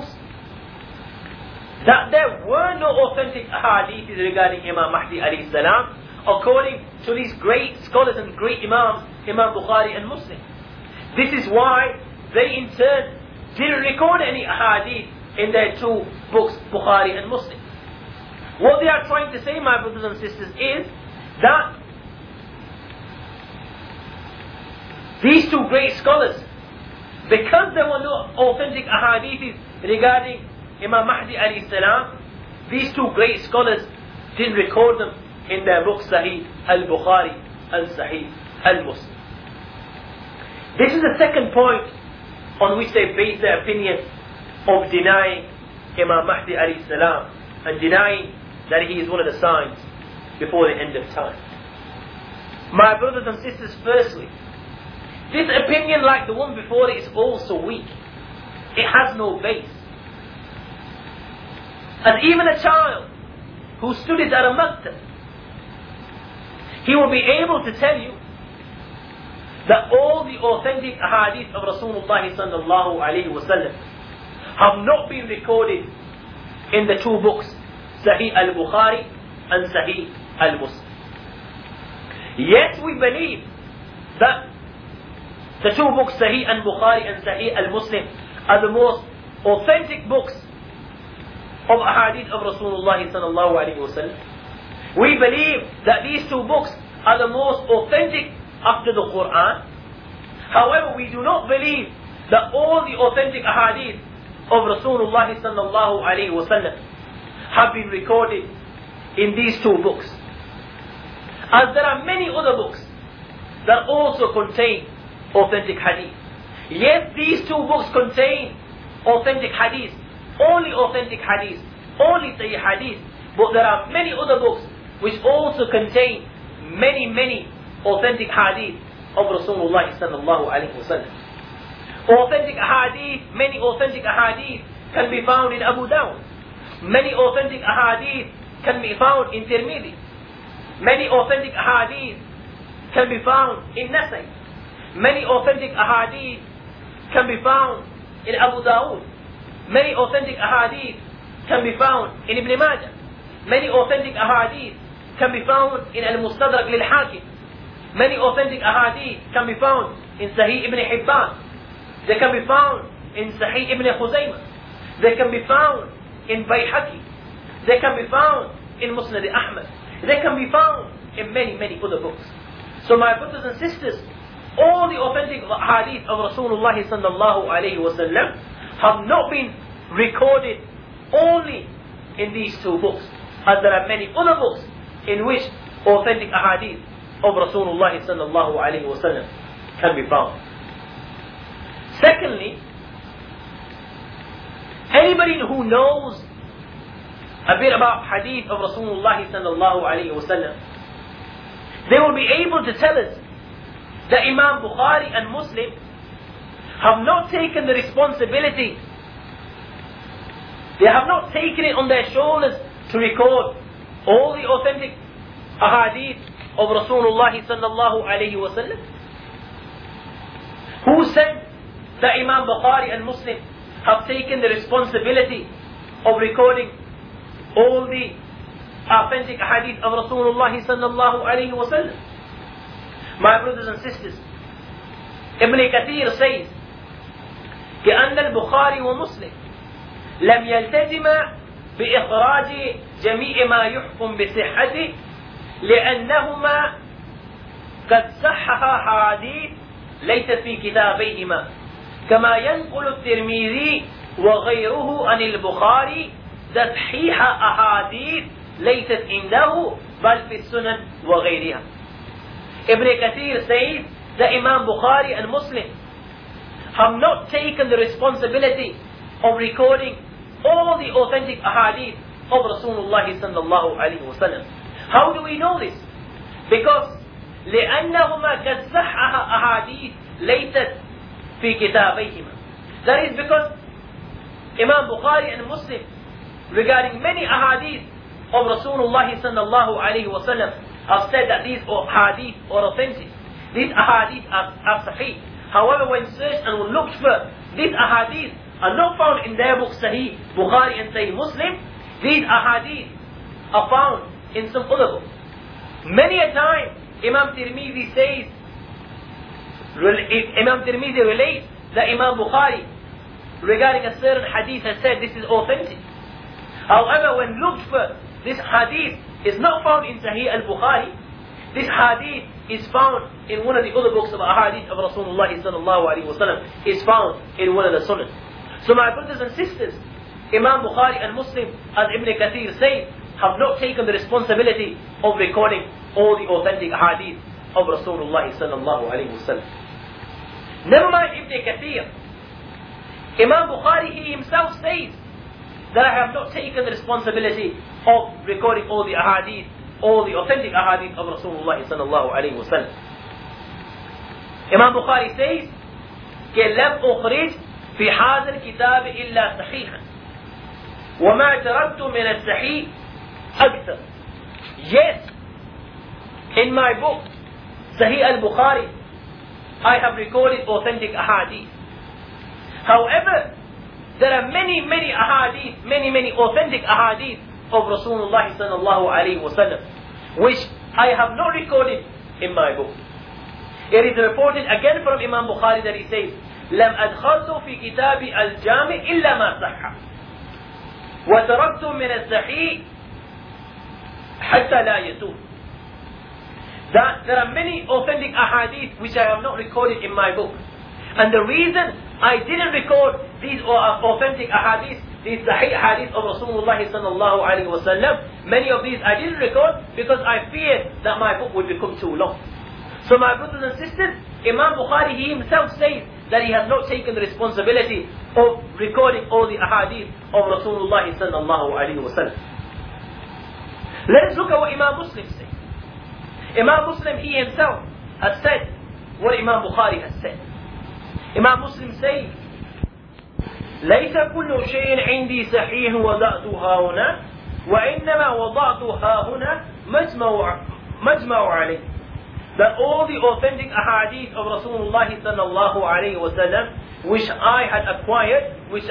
that there were no authentic ahadith regarding Imam Mahdi alayhi salam, according to these great scholars and great imams, Imam Bukhari and Muslim. This is why they in turn didn't record any ahadith in their two books, Bukhari and Muslim. What they are trying to say, my brothers and sisters, is that these two great scholars, because there were no authentic ahadith regarding Imam Mahdi alayhi salam, these two great scholars didn't record them in their books Sahih al-Bukhari and Sahih al-Muslim. This is the second point on which they base their opinion of denying Imam Mahdi alayhi salam and denying that he is one of the signs before the end of time. My brothers and sisters, firstly, this opinion, like the one before it, is also weak. It has no base. And even a child who studies at a maktab, he will be able to tell you that all the authentic ahadith of Rasulullah sallallahu alayhi wa sallam have not been recorded in the two books, Sahih al-Bukhari and Sahih al-Muslim. Yet we believe that the two books, Sahih al-Bukhari and Sahih al-Muslim, are the most authentic books of ahadith of Rasulullah sallallahu alayhi wa sallam. We believe that these two books are the most authentic after the Quran. However, we do not believe that all the authentic ahadith of Rasulullah sallallahu alayhi wa sallam have been recorded in these two books. As there are many other books that also contain authentic hadith. Yes, these two books contain authentic hadith, only authentic hadith, only Sahih hadith, but there are many other books which also contain many authentic hadith of Rasulullah sallallahu alayhi wa sallam. Authentic hadith, many authentic hadith can be found in Abu Dawud. Many authentic ahadith can be found in Tirmidhi. Many authentic ahadith can be found in Nasai. Many authentic ahadith can be found in Abu Dawud. Many authentic ahadith can be found in Ibn Majah. Many authentic ahadith can be found in Al-Mustadrak lil-Hakim. Many authentic ahadith can be found in Sahih Ibn Hibban. They can be found in Sahih Ibn Khuzaymah. They can be found in Bayhaqi. They can be found in Musnad Ahmad. They can be found in many other books. So my brothers and sisters, all the authentic hadith of Rasulullah sallallahu alayhi wa sallam have not been recorded only in these two books, as there are many other books in which authentic ahadith of Rasulullah sallallahu alayhi wa sallam can be found. Secondly, anybody who knows a bit about hadith of Rasulullah sallallahu alayhi wa sallam, they will be able to tell us that Imam Bukhari and Muslim have not taken the responsibility, they have not taken it on their shoulders to record all the authentic ahadith of Rasulullah sallallahu alayhi wa sallam. Who said that Imam Bukhari and Muslim have taken the responsibility of recording all the authentic hadith of Rasulullah sallallahu alayhi wa sallam? My brothers and sisters, Ibn Kathir says كأن البخاري ومسلم لم يلتزم بإخراج جميع ما يحكم بصحته لأنهما قد صححا حديث ليست في كتابيهما كما ينقل الترمذي وغيره عن البخاري تصحيح أحاديث ليست عنده بل في السنن وغيرها. Ibn Kathir says that Imam Bukhari and Muslim have not taken the responsibility of recording all the authentic ahadith of Rasulullah sallallahu alayhi wa sallam. How do we know this? Because لأنهما قد صحها أحاديث ليست في كتابيهما. That is because Imam Bukhari and Muslim, regarding many ahadith of Rasulullah sallallahu alayhi wa sallam, have said that these ahadith are authentic. These ahadith are sahih. However, when searched and when looked for, these ahadith are not found in their book Sahih Bukhari and Sahih Muslim. These ahadith are found in some other books. Many a time, Imam Tirmidhi says, Imam Tirmidhi relates that Imam Bukhari, regarding a certain hadith, has said this is authentic. However, when looked for, this hadith is not found in Sahih al-Bukhari. This hadith is found in one of the other books of ahadith of Rasulullah sallallahu alaihi wasallam. Is found in one of the Sunan. So my brothers and sisters, Imam Bukhari and Muslim, as Ibn Kathir says, have not taken the responsibility of recording all the authentic hadith of Rasulullah sallallahu alaihi wasallam. Never mind Ibn Kathir. Imam Bukhari, he himself says that I have not taken the responsibility of recording all the ahadith, all the authentic ahadith of Rasulullah sallallahu alaihi wasallam. Imam Bukhari says, "Ke lam ukhrij fi hadha al-kitab illa sahihan, wa ma taraktu min al-sahih akthar." Yes, in my book Sahih al-Bukhari, I have recorded authentic ahadith. However, there are many ahadith, many authentic ahadith of Rasulullah sallallahu alaihi wasallam, which I have not recorded in my book. It is reported again from Imam Bukhari that he says, "لم أدخلت في كتاب الجامع إلا ما صح، وتركت من الصحيح حتى لا يسوء." That there are many authentic ahadith which I have not recorded in my book. And the reason I didn't record these authentic ahadith, these sahih hadith of Rasulullah sallallahu alaihi wasallam, many of these I didn't record because I feared that my book would become too long. So my brothers and sisters, Imam Bukhari, he himself says that he has not taken the responsibility of recording all the ahadith of Rasulullah sallallahu alaihi wasallam. Let us look at what Imam Muslim says. Imam Muslim, he himself has said what Imam Bukhari has said. Imam Muslim says, ليس كل شيء عندي صحيح وضعتها هنا وإنما وضعتها هنا مجمع عليه. That all the authentic ahadith of Rasulullah sallallahu alayhi wa sallam, which I had acquired, which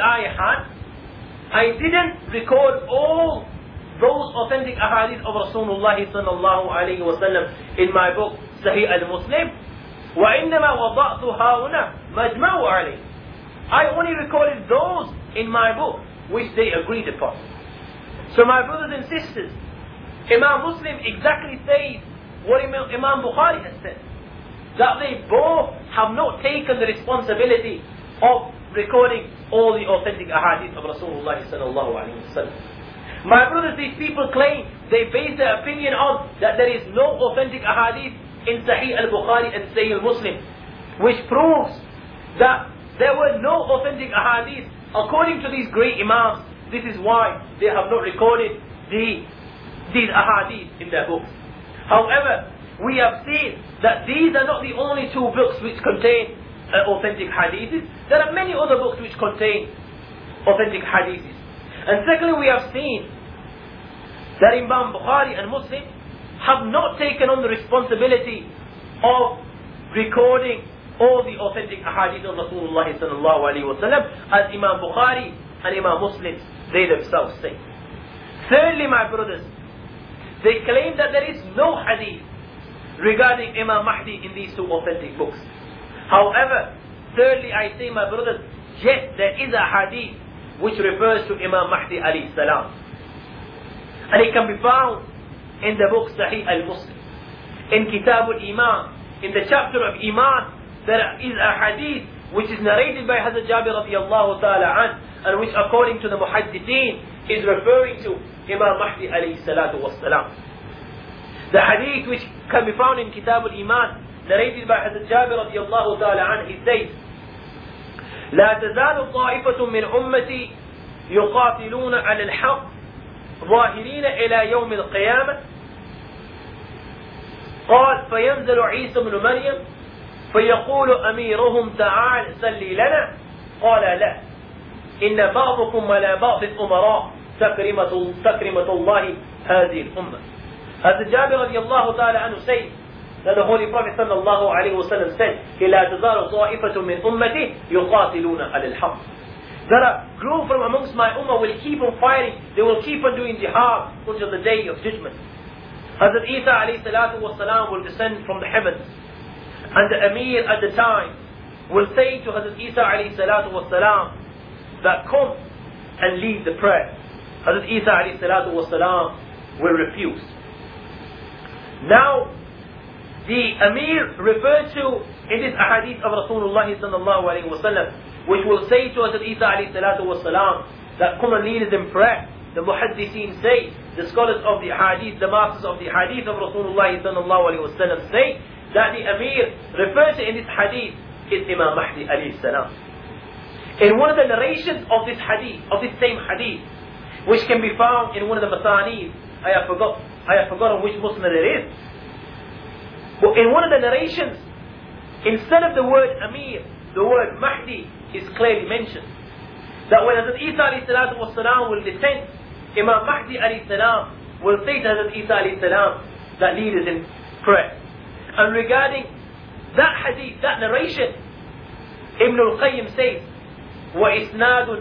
I didn't record all those authentic ahadith of Rasulullah sallallahu alayhi wa sallam in my book Sahih al-Muslim. وإنما وضعتها هنا مجمع عليه. I only recorded those in my book which they agreed upon. So my brothers and sisters, Imam Muslim exactly says what Imam Bukhari has said, that they both have not taken the responsibility of recording all the authentic ahadith of Rasulullah sallallahu alaihi wasallam. My brothers, these people claim, they base their opinion on that there is no authentic ahadith in Sahih al-Bukhari and Sahih al-Muslim, which proves that there were no authentic ahadith according to these great imams. This is why they have not recorded these ahadith in their books. However, we have seen that these are not the only two books which contain authentic hadiths. There are many other books which contain authentic hadiths. And secondly, we have seen that Imam Bukhari and Muslim have not taken on the responsibility of recording all the authentic ahadith of Rasulullah sallallahu alaihi wasallam, as Imam Bukhari and Imam Muslim, they themselves say. Thirdly, my brothers, they claim that there is no hadith regarding Imam Mahdi in these two authentic books. However, thirdly, I say, my brothers, yes, there is a hadith which refers to Imam Mahdi alayhi salam, and it can be found in the book Sahih al-Muslim, in Kitab al-Iman, in the chapter of Iman. There is a hadith which is narrated by Hazrat Jabir radiyallahu ta'ala an, and which according to the muhaddithin is referring to Imam Mahdi alayhi salatu wassalam. The hadith which can be found in Kitab al-Iman, narrated by Hazrat Jabir radiyallahu ta'ala an, he says لا تزال طائفة من أمتي يقاتلون على الحق ظاهرين إلى يوم القيامة. قال فينزل عيسى بن مريم فيقول أميرهم تعال سلي لنا. قال لا، إن بعضكم على بعض أمراء تكرمة الله هذه الأمة. As Jabir radiallahu ta'ala anhu says, that the Holy Prophet sallallahu alayhi wa sallam said, لا تزال طائفة من أمتي يقاتلون على الحق. That a group from amongst my ummah will keep on fighting, they will keep on doing jihad until the day of judgment. Hazrat Isa alayhi salatu wa salam will descend from the heavens, and the Amir at the time will say to Hazrat Isa alayhi salatu wa salam that come and lead the prayer. Hazrat Isa alayhi salatu wa salam will refuse. Now, the Amir referred to in this ahadith of Rasulullah sallallahu alayhi wa sallam, which will say to Hazrat Isa alayhi salatu wa salam that come and lead us in prayer. The muhaddiseen say, the scholars of the hadith, the masters of the hadith of Rasulullah sallallahu alayhi wa sallam say that the Amir referred to in this hadith is Imam Mahdi alayhi salam. In one of the narrations of this hadith, of this same hadith, which can be found in one of the Masanid, I have forgotten which Musnad it is. But in one of the narrations, instead of the word Amir, the word Mahdi is clearly mentioned. That when Hazrat Isa alayhi salatu wa salam will descend, Imam Mahdi alayhi salam will say to Hazrat Isa alayhi salam that lead us in prayer. And regarding that hadith, that narration, Ibn al-Qayyim says, وَإِسْنَادٌ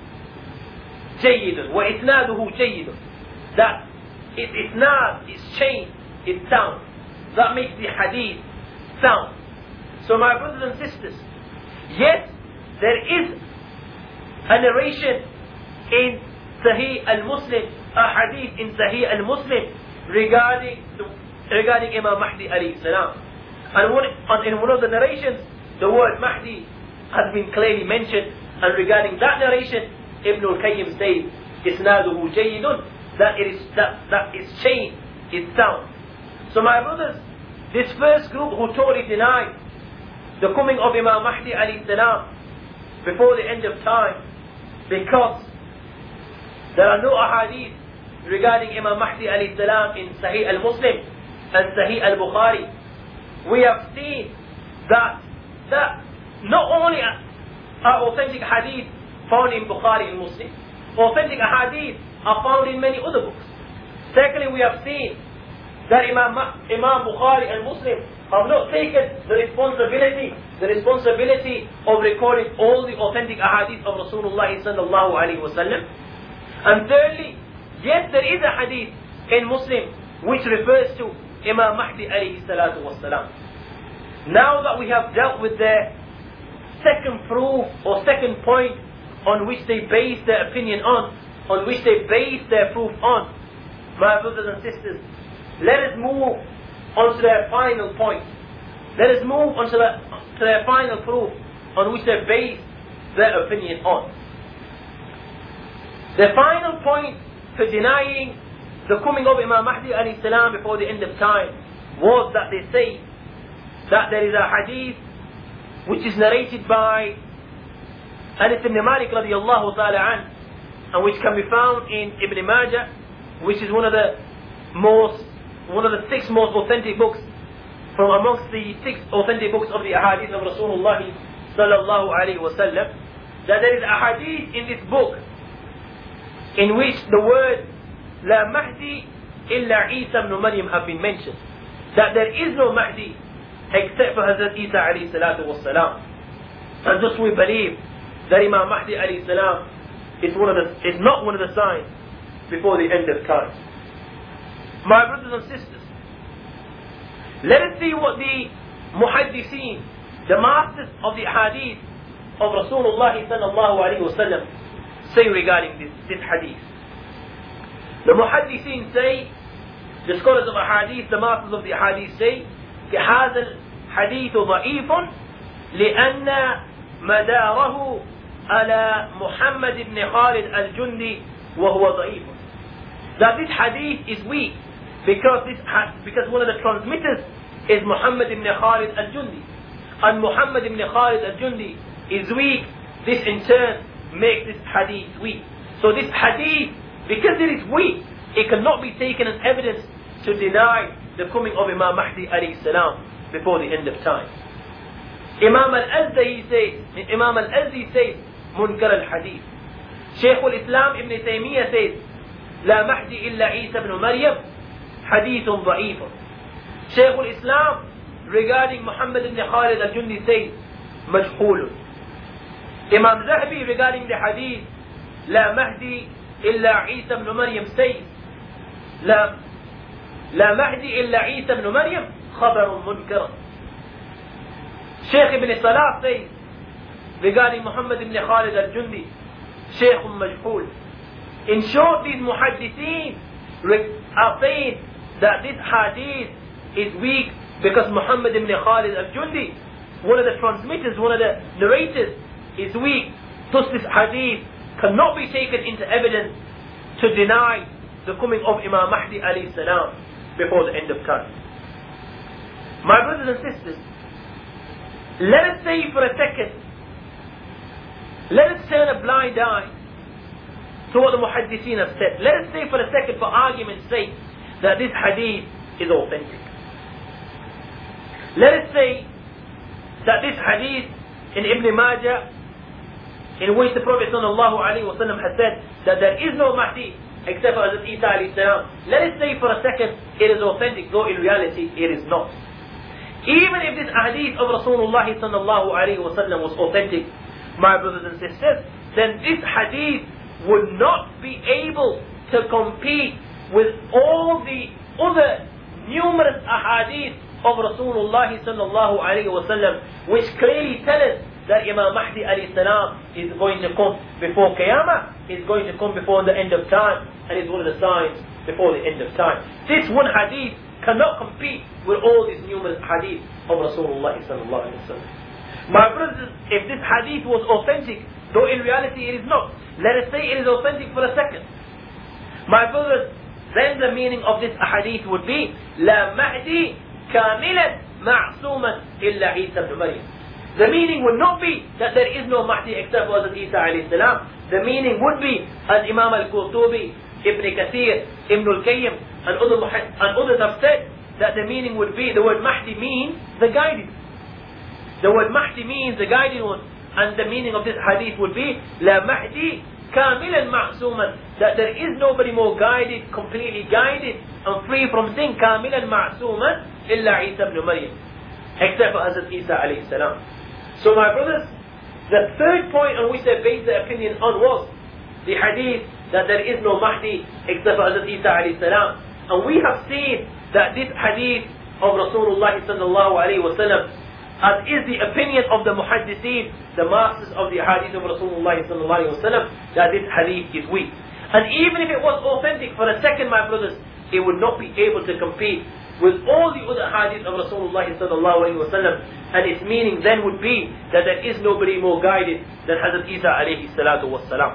جَيِّدٌ وَإِسْنَادُهُ جَيِّدٌ, that its isnad, its chain, is sound. That makes the hadith sound. So my brothers and sisters, yes, there is a narration in Sahih al-Muslim, a hadith in Sahih al-Muslim regarding Imam Mahdi alayhi salam. And in one of the narrations, the word Mahdi has been clearly mentioned. And regarding that narration, Ibn al-Qayyim says, Isnaduhu jayyidun, that its chain is sound. So my brothers, this first group who totally denied the coming of Imam Mahdi alayhi salam before the end of time, because there are no ahadith regarding Imam Mahdi alayhi salam in Sahih al-Muslim and Sahih al-Bukhari. We have seen that not only are authentic hadith found in Bukhari and Muslim, authentic hadith are found in many other books. Secondly, we have seen that Imam Bukhari and Muslim have not taken the responsibility of recording all the authentic ahadith of Rasulullah sallallahu alaihi wasallam. And thirdly, yes, there is a hadith in Muslim which refers to Imam Mahdi alayhi salatu wassalam. Now that we have dealt with the second proof or second point on which they base their opinion on which they base their proof on, my brothers and sisters, let us move on to their final point. Let us move on to their final proof on which they base their opinion on. The final point to denying the coming of Imam Mahdi alayhi salam before the end of time was that they say that there is a hadith which is narrated by Anas ibn Malik radiyallahu ta'ala an, and which can be found in Ibn Majah, which is one of the 6 most authentic books from amongst the 6 authentic books of the ahadith of Rasulullah sallallahu alayhi wasallam, that there is a hadith in this book in which the word La Mahdi illa Isa ibn Maryam have been mentioned, that there is no Mahdi except for Hazrat Isa alayhi salatu wassalam. And thus we believe that Imam Mahdi alayhi salam is not one of the signs before the end of time. My brothers and sisters, let us see what the muhaddiseen, the masters of the hadith of Rasulullah sallallahu alayhi wasallam, say regarding this hadith. The muhaddiseen say, the scholars of hadith, the masters of the hadith say, هذا الحديث ضعيف لأن مداره على محمد بن خالد الجندي وهو ضعيف. That this hadith is weak because one of the transmitters is Muhammad ibn Khalid al-Jundi, and Muhammad ibn Khalid al-Jundi is weak this in turn makes this hadith weak. So this hadith, because it is weak, it cannot be taken as evidence to deny the coming of Imam Mahdi alayhi salam before the end of time. Imam al-Azdi says, Munkar al-Hadith. Shaykh al-Islam Ibn Taymiyyah says, La Mahdi illa Isa ibn Maryam, hadithun da'ifun. Shaykh al-Islam regarding Muhammad ibn Khalid al-Jundi says, Majhulun. Imam Zahabi regarding the hadith, La Mahdi illa Isa ibn Maryam says, La Mahdi illa Isa ibn Maryam, khabarun munkar. Shaykh ibn Salah says, regarding Muhammad ibn Khalid al-Jundi, Shaykhun Majhul. In short, these muhaddithin are saying that this hadith is weak because Muhammad ibn Khalid al-Jundi, one of the transmitters, one of the narrators, is weak. Thus this hadith cannot be taken into evidence to deny the coming of Imam Mahdi alayhi salam before the end of time. My brothers and sisters, let us say for a second, let us turn a blind eye to what the muhaddithin have said. Let us say for a second, for argument's sake, that this hadith is authentic. Let us say that this hadith in Ibn Majah, in which the Prophet ﷺ has said that there is no Mahdi except for Hazrat Isa alayhi salam, let us say for a second it is authentic, though in reality it is not. Even if this hadith of Rasulullah ﷺ was authentic, my brothers and sisters, then this hadith would not be able to compete with all the other numerous ahadith of Rasulullah ﷺ, which clearly tell us that Imam Mahdi alayhi salam is going to come before Qiyamah, is going to come before the end of time, and is one of the signs before the end of time. This one hadith cannot compete with all these numerous hadith of Rasulullah ﷺ. My brothers, if this hadith was authentic, though in reality it is not, let us say it is authentic for a second. My brothers, then the meaning of this hadith would be, La Mahdi kamilan ma'suman illa Isa ibn Maryam. The meaning would not be that there is no Mahdi except for Hazrat Isa alayhi salam. The meaning would be, as Imam al-Qurtubi, Ibn Kathir, Ibn al-Qayyim, and others have said, that the meaning would be, the word Mahdi means the guided. The word Mahdi means the guided one. And the meaning of this hadith would be, La Mahdi kamilan ma'suman, that there is nobody more guided, completely guided, and free from sin, kamilan ma'suman, illa Isa ibn Maryam, except for Hazrat Isa alayhi salam. So my brothers, the third point on which they based their opinion on was the hadith that there is no Mahdi except for Hazrat Isa alayhi salam. And we have seen that this hadith of Rasulullah sallallahu alayhi wa sallam, as is the opinion of the muhaddithin, the masters of the hadith of Rasulullah sallallahu alayhi wa sallam, that this hadith is weak. And even if it was authentic for a second, my brothers, it would not be able to compete with all the other hadith of Rasulullah sallallahu alayhi wa sallam, and its meaning then would be that there is nobody more guided than Hazrat Isa alayhi salatu was salam.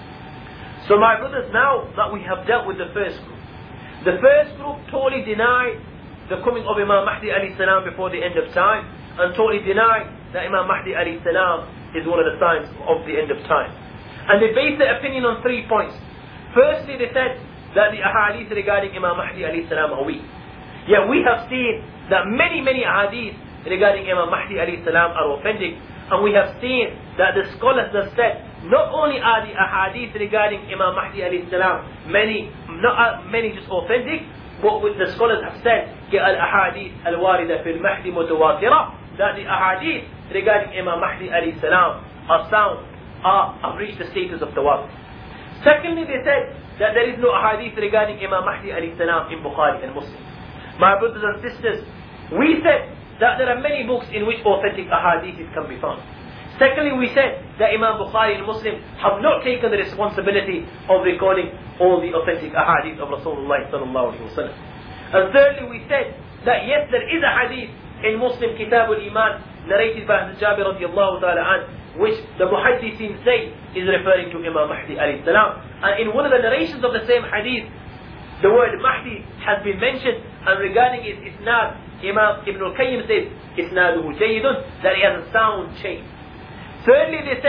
So my brothers, now that we have dealt with the first group, the first group totally denied the coming of Imam Mahdi alayhi salam before the end of time, and totally denied that Imam Mahdi alayhi salam is one of the signs of the end of time. And they based their opinion on 3 points. Firstly, they said that the ahadith regarding Imam Mahdi alayhi salam are weak. Yet we have seen that many ahadith regarding Imam Mahdi alayhi salam are authentic, and we have seen that the scholars have said not only are the ahadith regarding Imam Mahdi alayhi salam not many just authentic, but what the scholars have said, al-ahadith al-warida fil Mahdi mutawatira, that the ahadith regarding Imam Mahdi alayhi salam are sound, have reached the status of tawatur. Secondly, they said that there is no ahadith regarding Imam Mahdi alayhi salam in Bukhari and Muslim. My brothers and sisters, we said that there are many books in which authentic ahadiths can be found. Secondly, we said that Imam Bukhari and Muslim have not taken the responsibility of recording all the authentic ahadith of Rasulullah sallallahu alaihi wasallam. And thirdly, we said that yes, there is a hadith in Muslim Kitab al-Iman narrated by Jabir radiallahu ta'ala an, which the muhaddithin say is referring to Imam Mahdi alayhi salam. And in one of the narrations of the same hadith, the word Mahdi has been mentioned, and regarding its isnad, Imam Ibn al-Qayyim says, isnaduhu jayyidun, that he has a sound chain. Thirdly, they said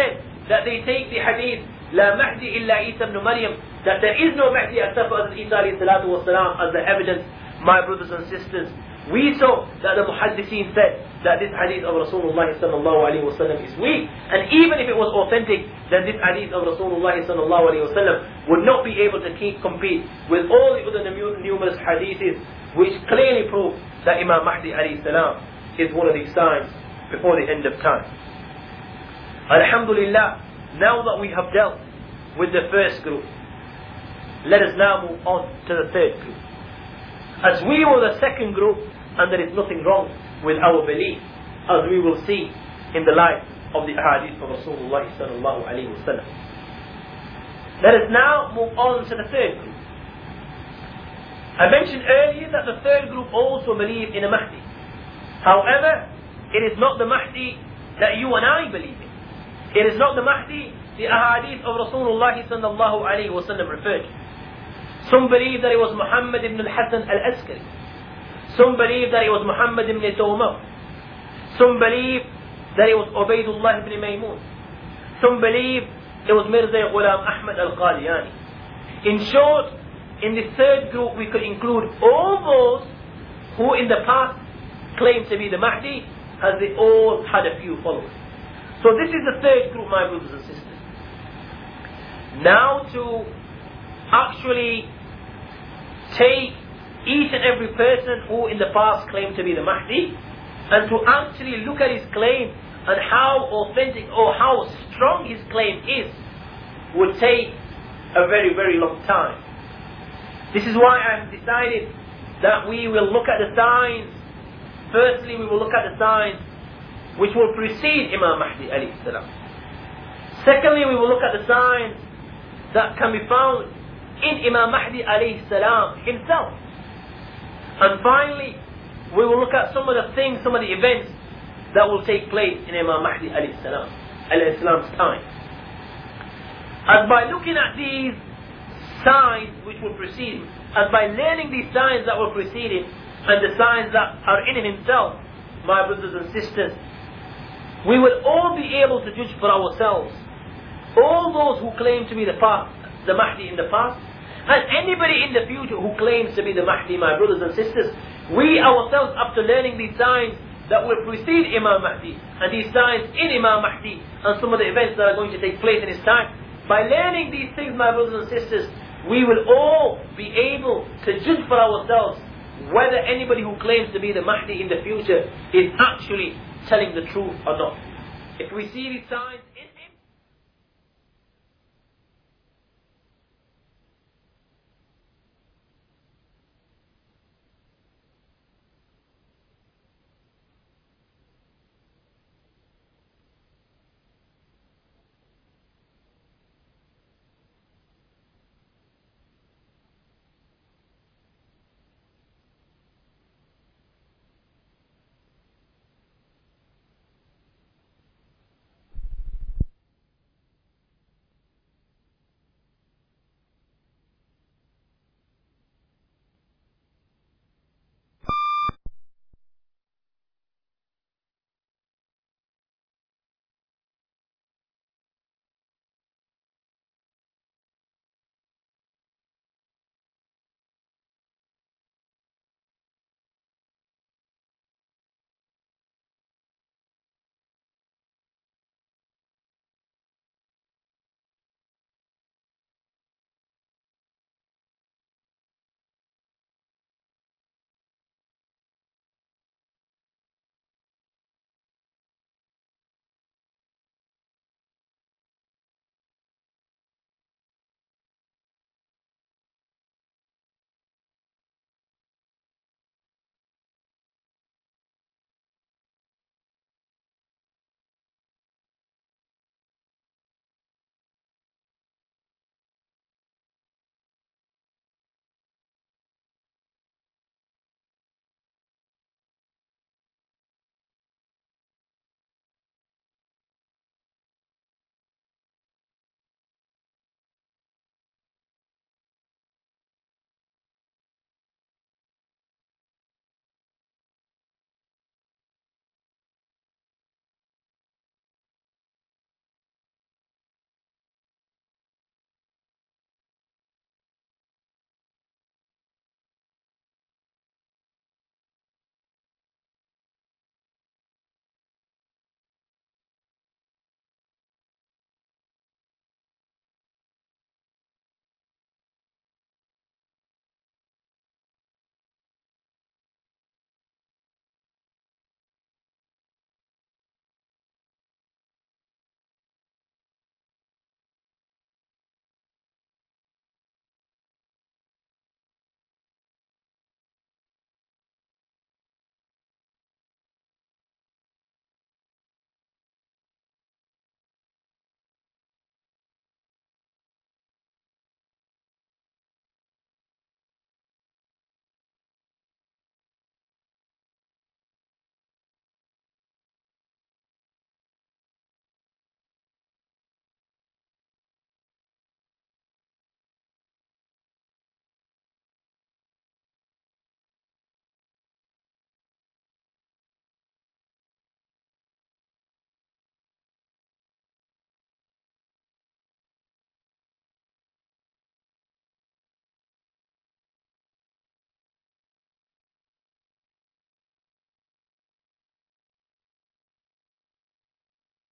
that they take the hadith, La Mahdi illa Isa ibn Maryam, that there is no Mahdi except for Isa alayhi salatu wasalam, as the evidence, my brothers and sisters. We saw that the muhaddithin said that this hadith of Rasulullah sallallahu alayhi wasallam is weak, and even if it was authentic, then this hadith of Rasulullah sallallahu alayhi wasallam would not be able to compete with all the other numerous hadiths which clearly prove that Imam Mahdi alayhi salam is one of these signs before the end of time. Alhamdulillah, now that we have dealt with the first group, let us now move on to the third group. As we were the second group, and there is nothing wrong with our belief, as we will see in the light of the ahadith of Rasulullah sallallahu alayhi wa sallam. Let us now move on to the third group. I mentioned earlier that the third group also believe in a Mahdi. However, it is not the Mahdi that you and I believe in. It is not the Mahdi the ahadith of Rasulullah sallallahu alayhi wa sallam referred to. Some believe that it was Muhammad ibn al-Hasan al-Askari. Some believe that it was Muhammad ibn Tawmah. Some believe that it was Ubaydullah ibn Maymun. Some believe it was Mirza Ghulam Ahmad al-Qadiani. In short, in the third group we could include all those who in the past claimed to be the Mahdi, as they all had a few followers. So this is the third group, my brothers and sisters. Now to actually take each and every person who in the past claimed to be the Mahdi, and to actually look at his claim and how authentic or how strong his claim is, would take a very, very long time. This is why I have decided that we will look at the signs. Firstly, we will look at the signs which will precede Imam Mahdi alayhi salam. Secondly, we will look at the signs that can be found in Imam Mahdi alayhi salam himself. And finally, we will look at some of the things, some of the events that will take place in Imam Mahdi alayhi salam's time. And by looking at these signs which will precede him, and by learning these signs that will precede him, and the signs that are in him himself, my brothers and sisters, we will all be able to judge for ourselves all those who claim to be the Mahdi in the past, and anybody in the future who claims to be the Mahdi, my brothers and sisters. We ourselves, after learning these signs that will precede Imam Mahdi, and these signs in Imam Mahdi, and some of the events that are going to take place in his time, by learning these things, my brothers and sisters, we will all be able to judge for ourselves whether anybody who claims to be the Mahdi in the future is actually telling the truth or not. If we see these signs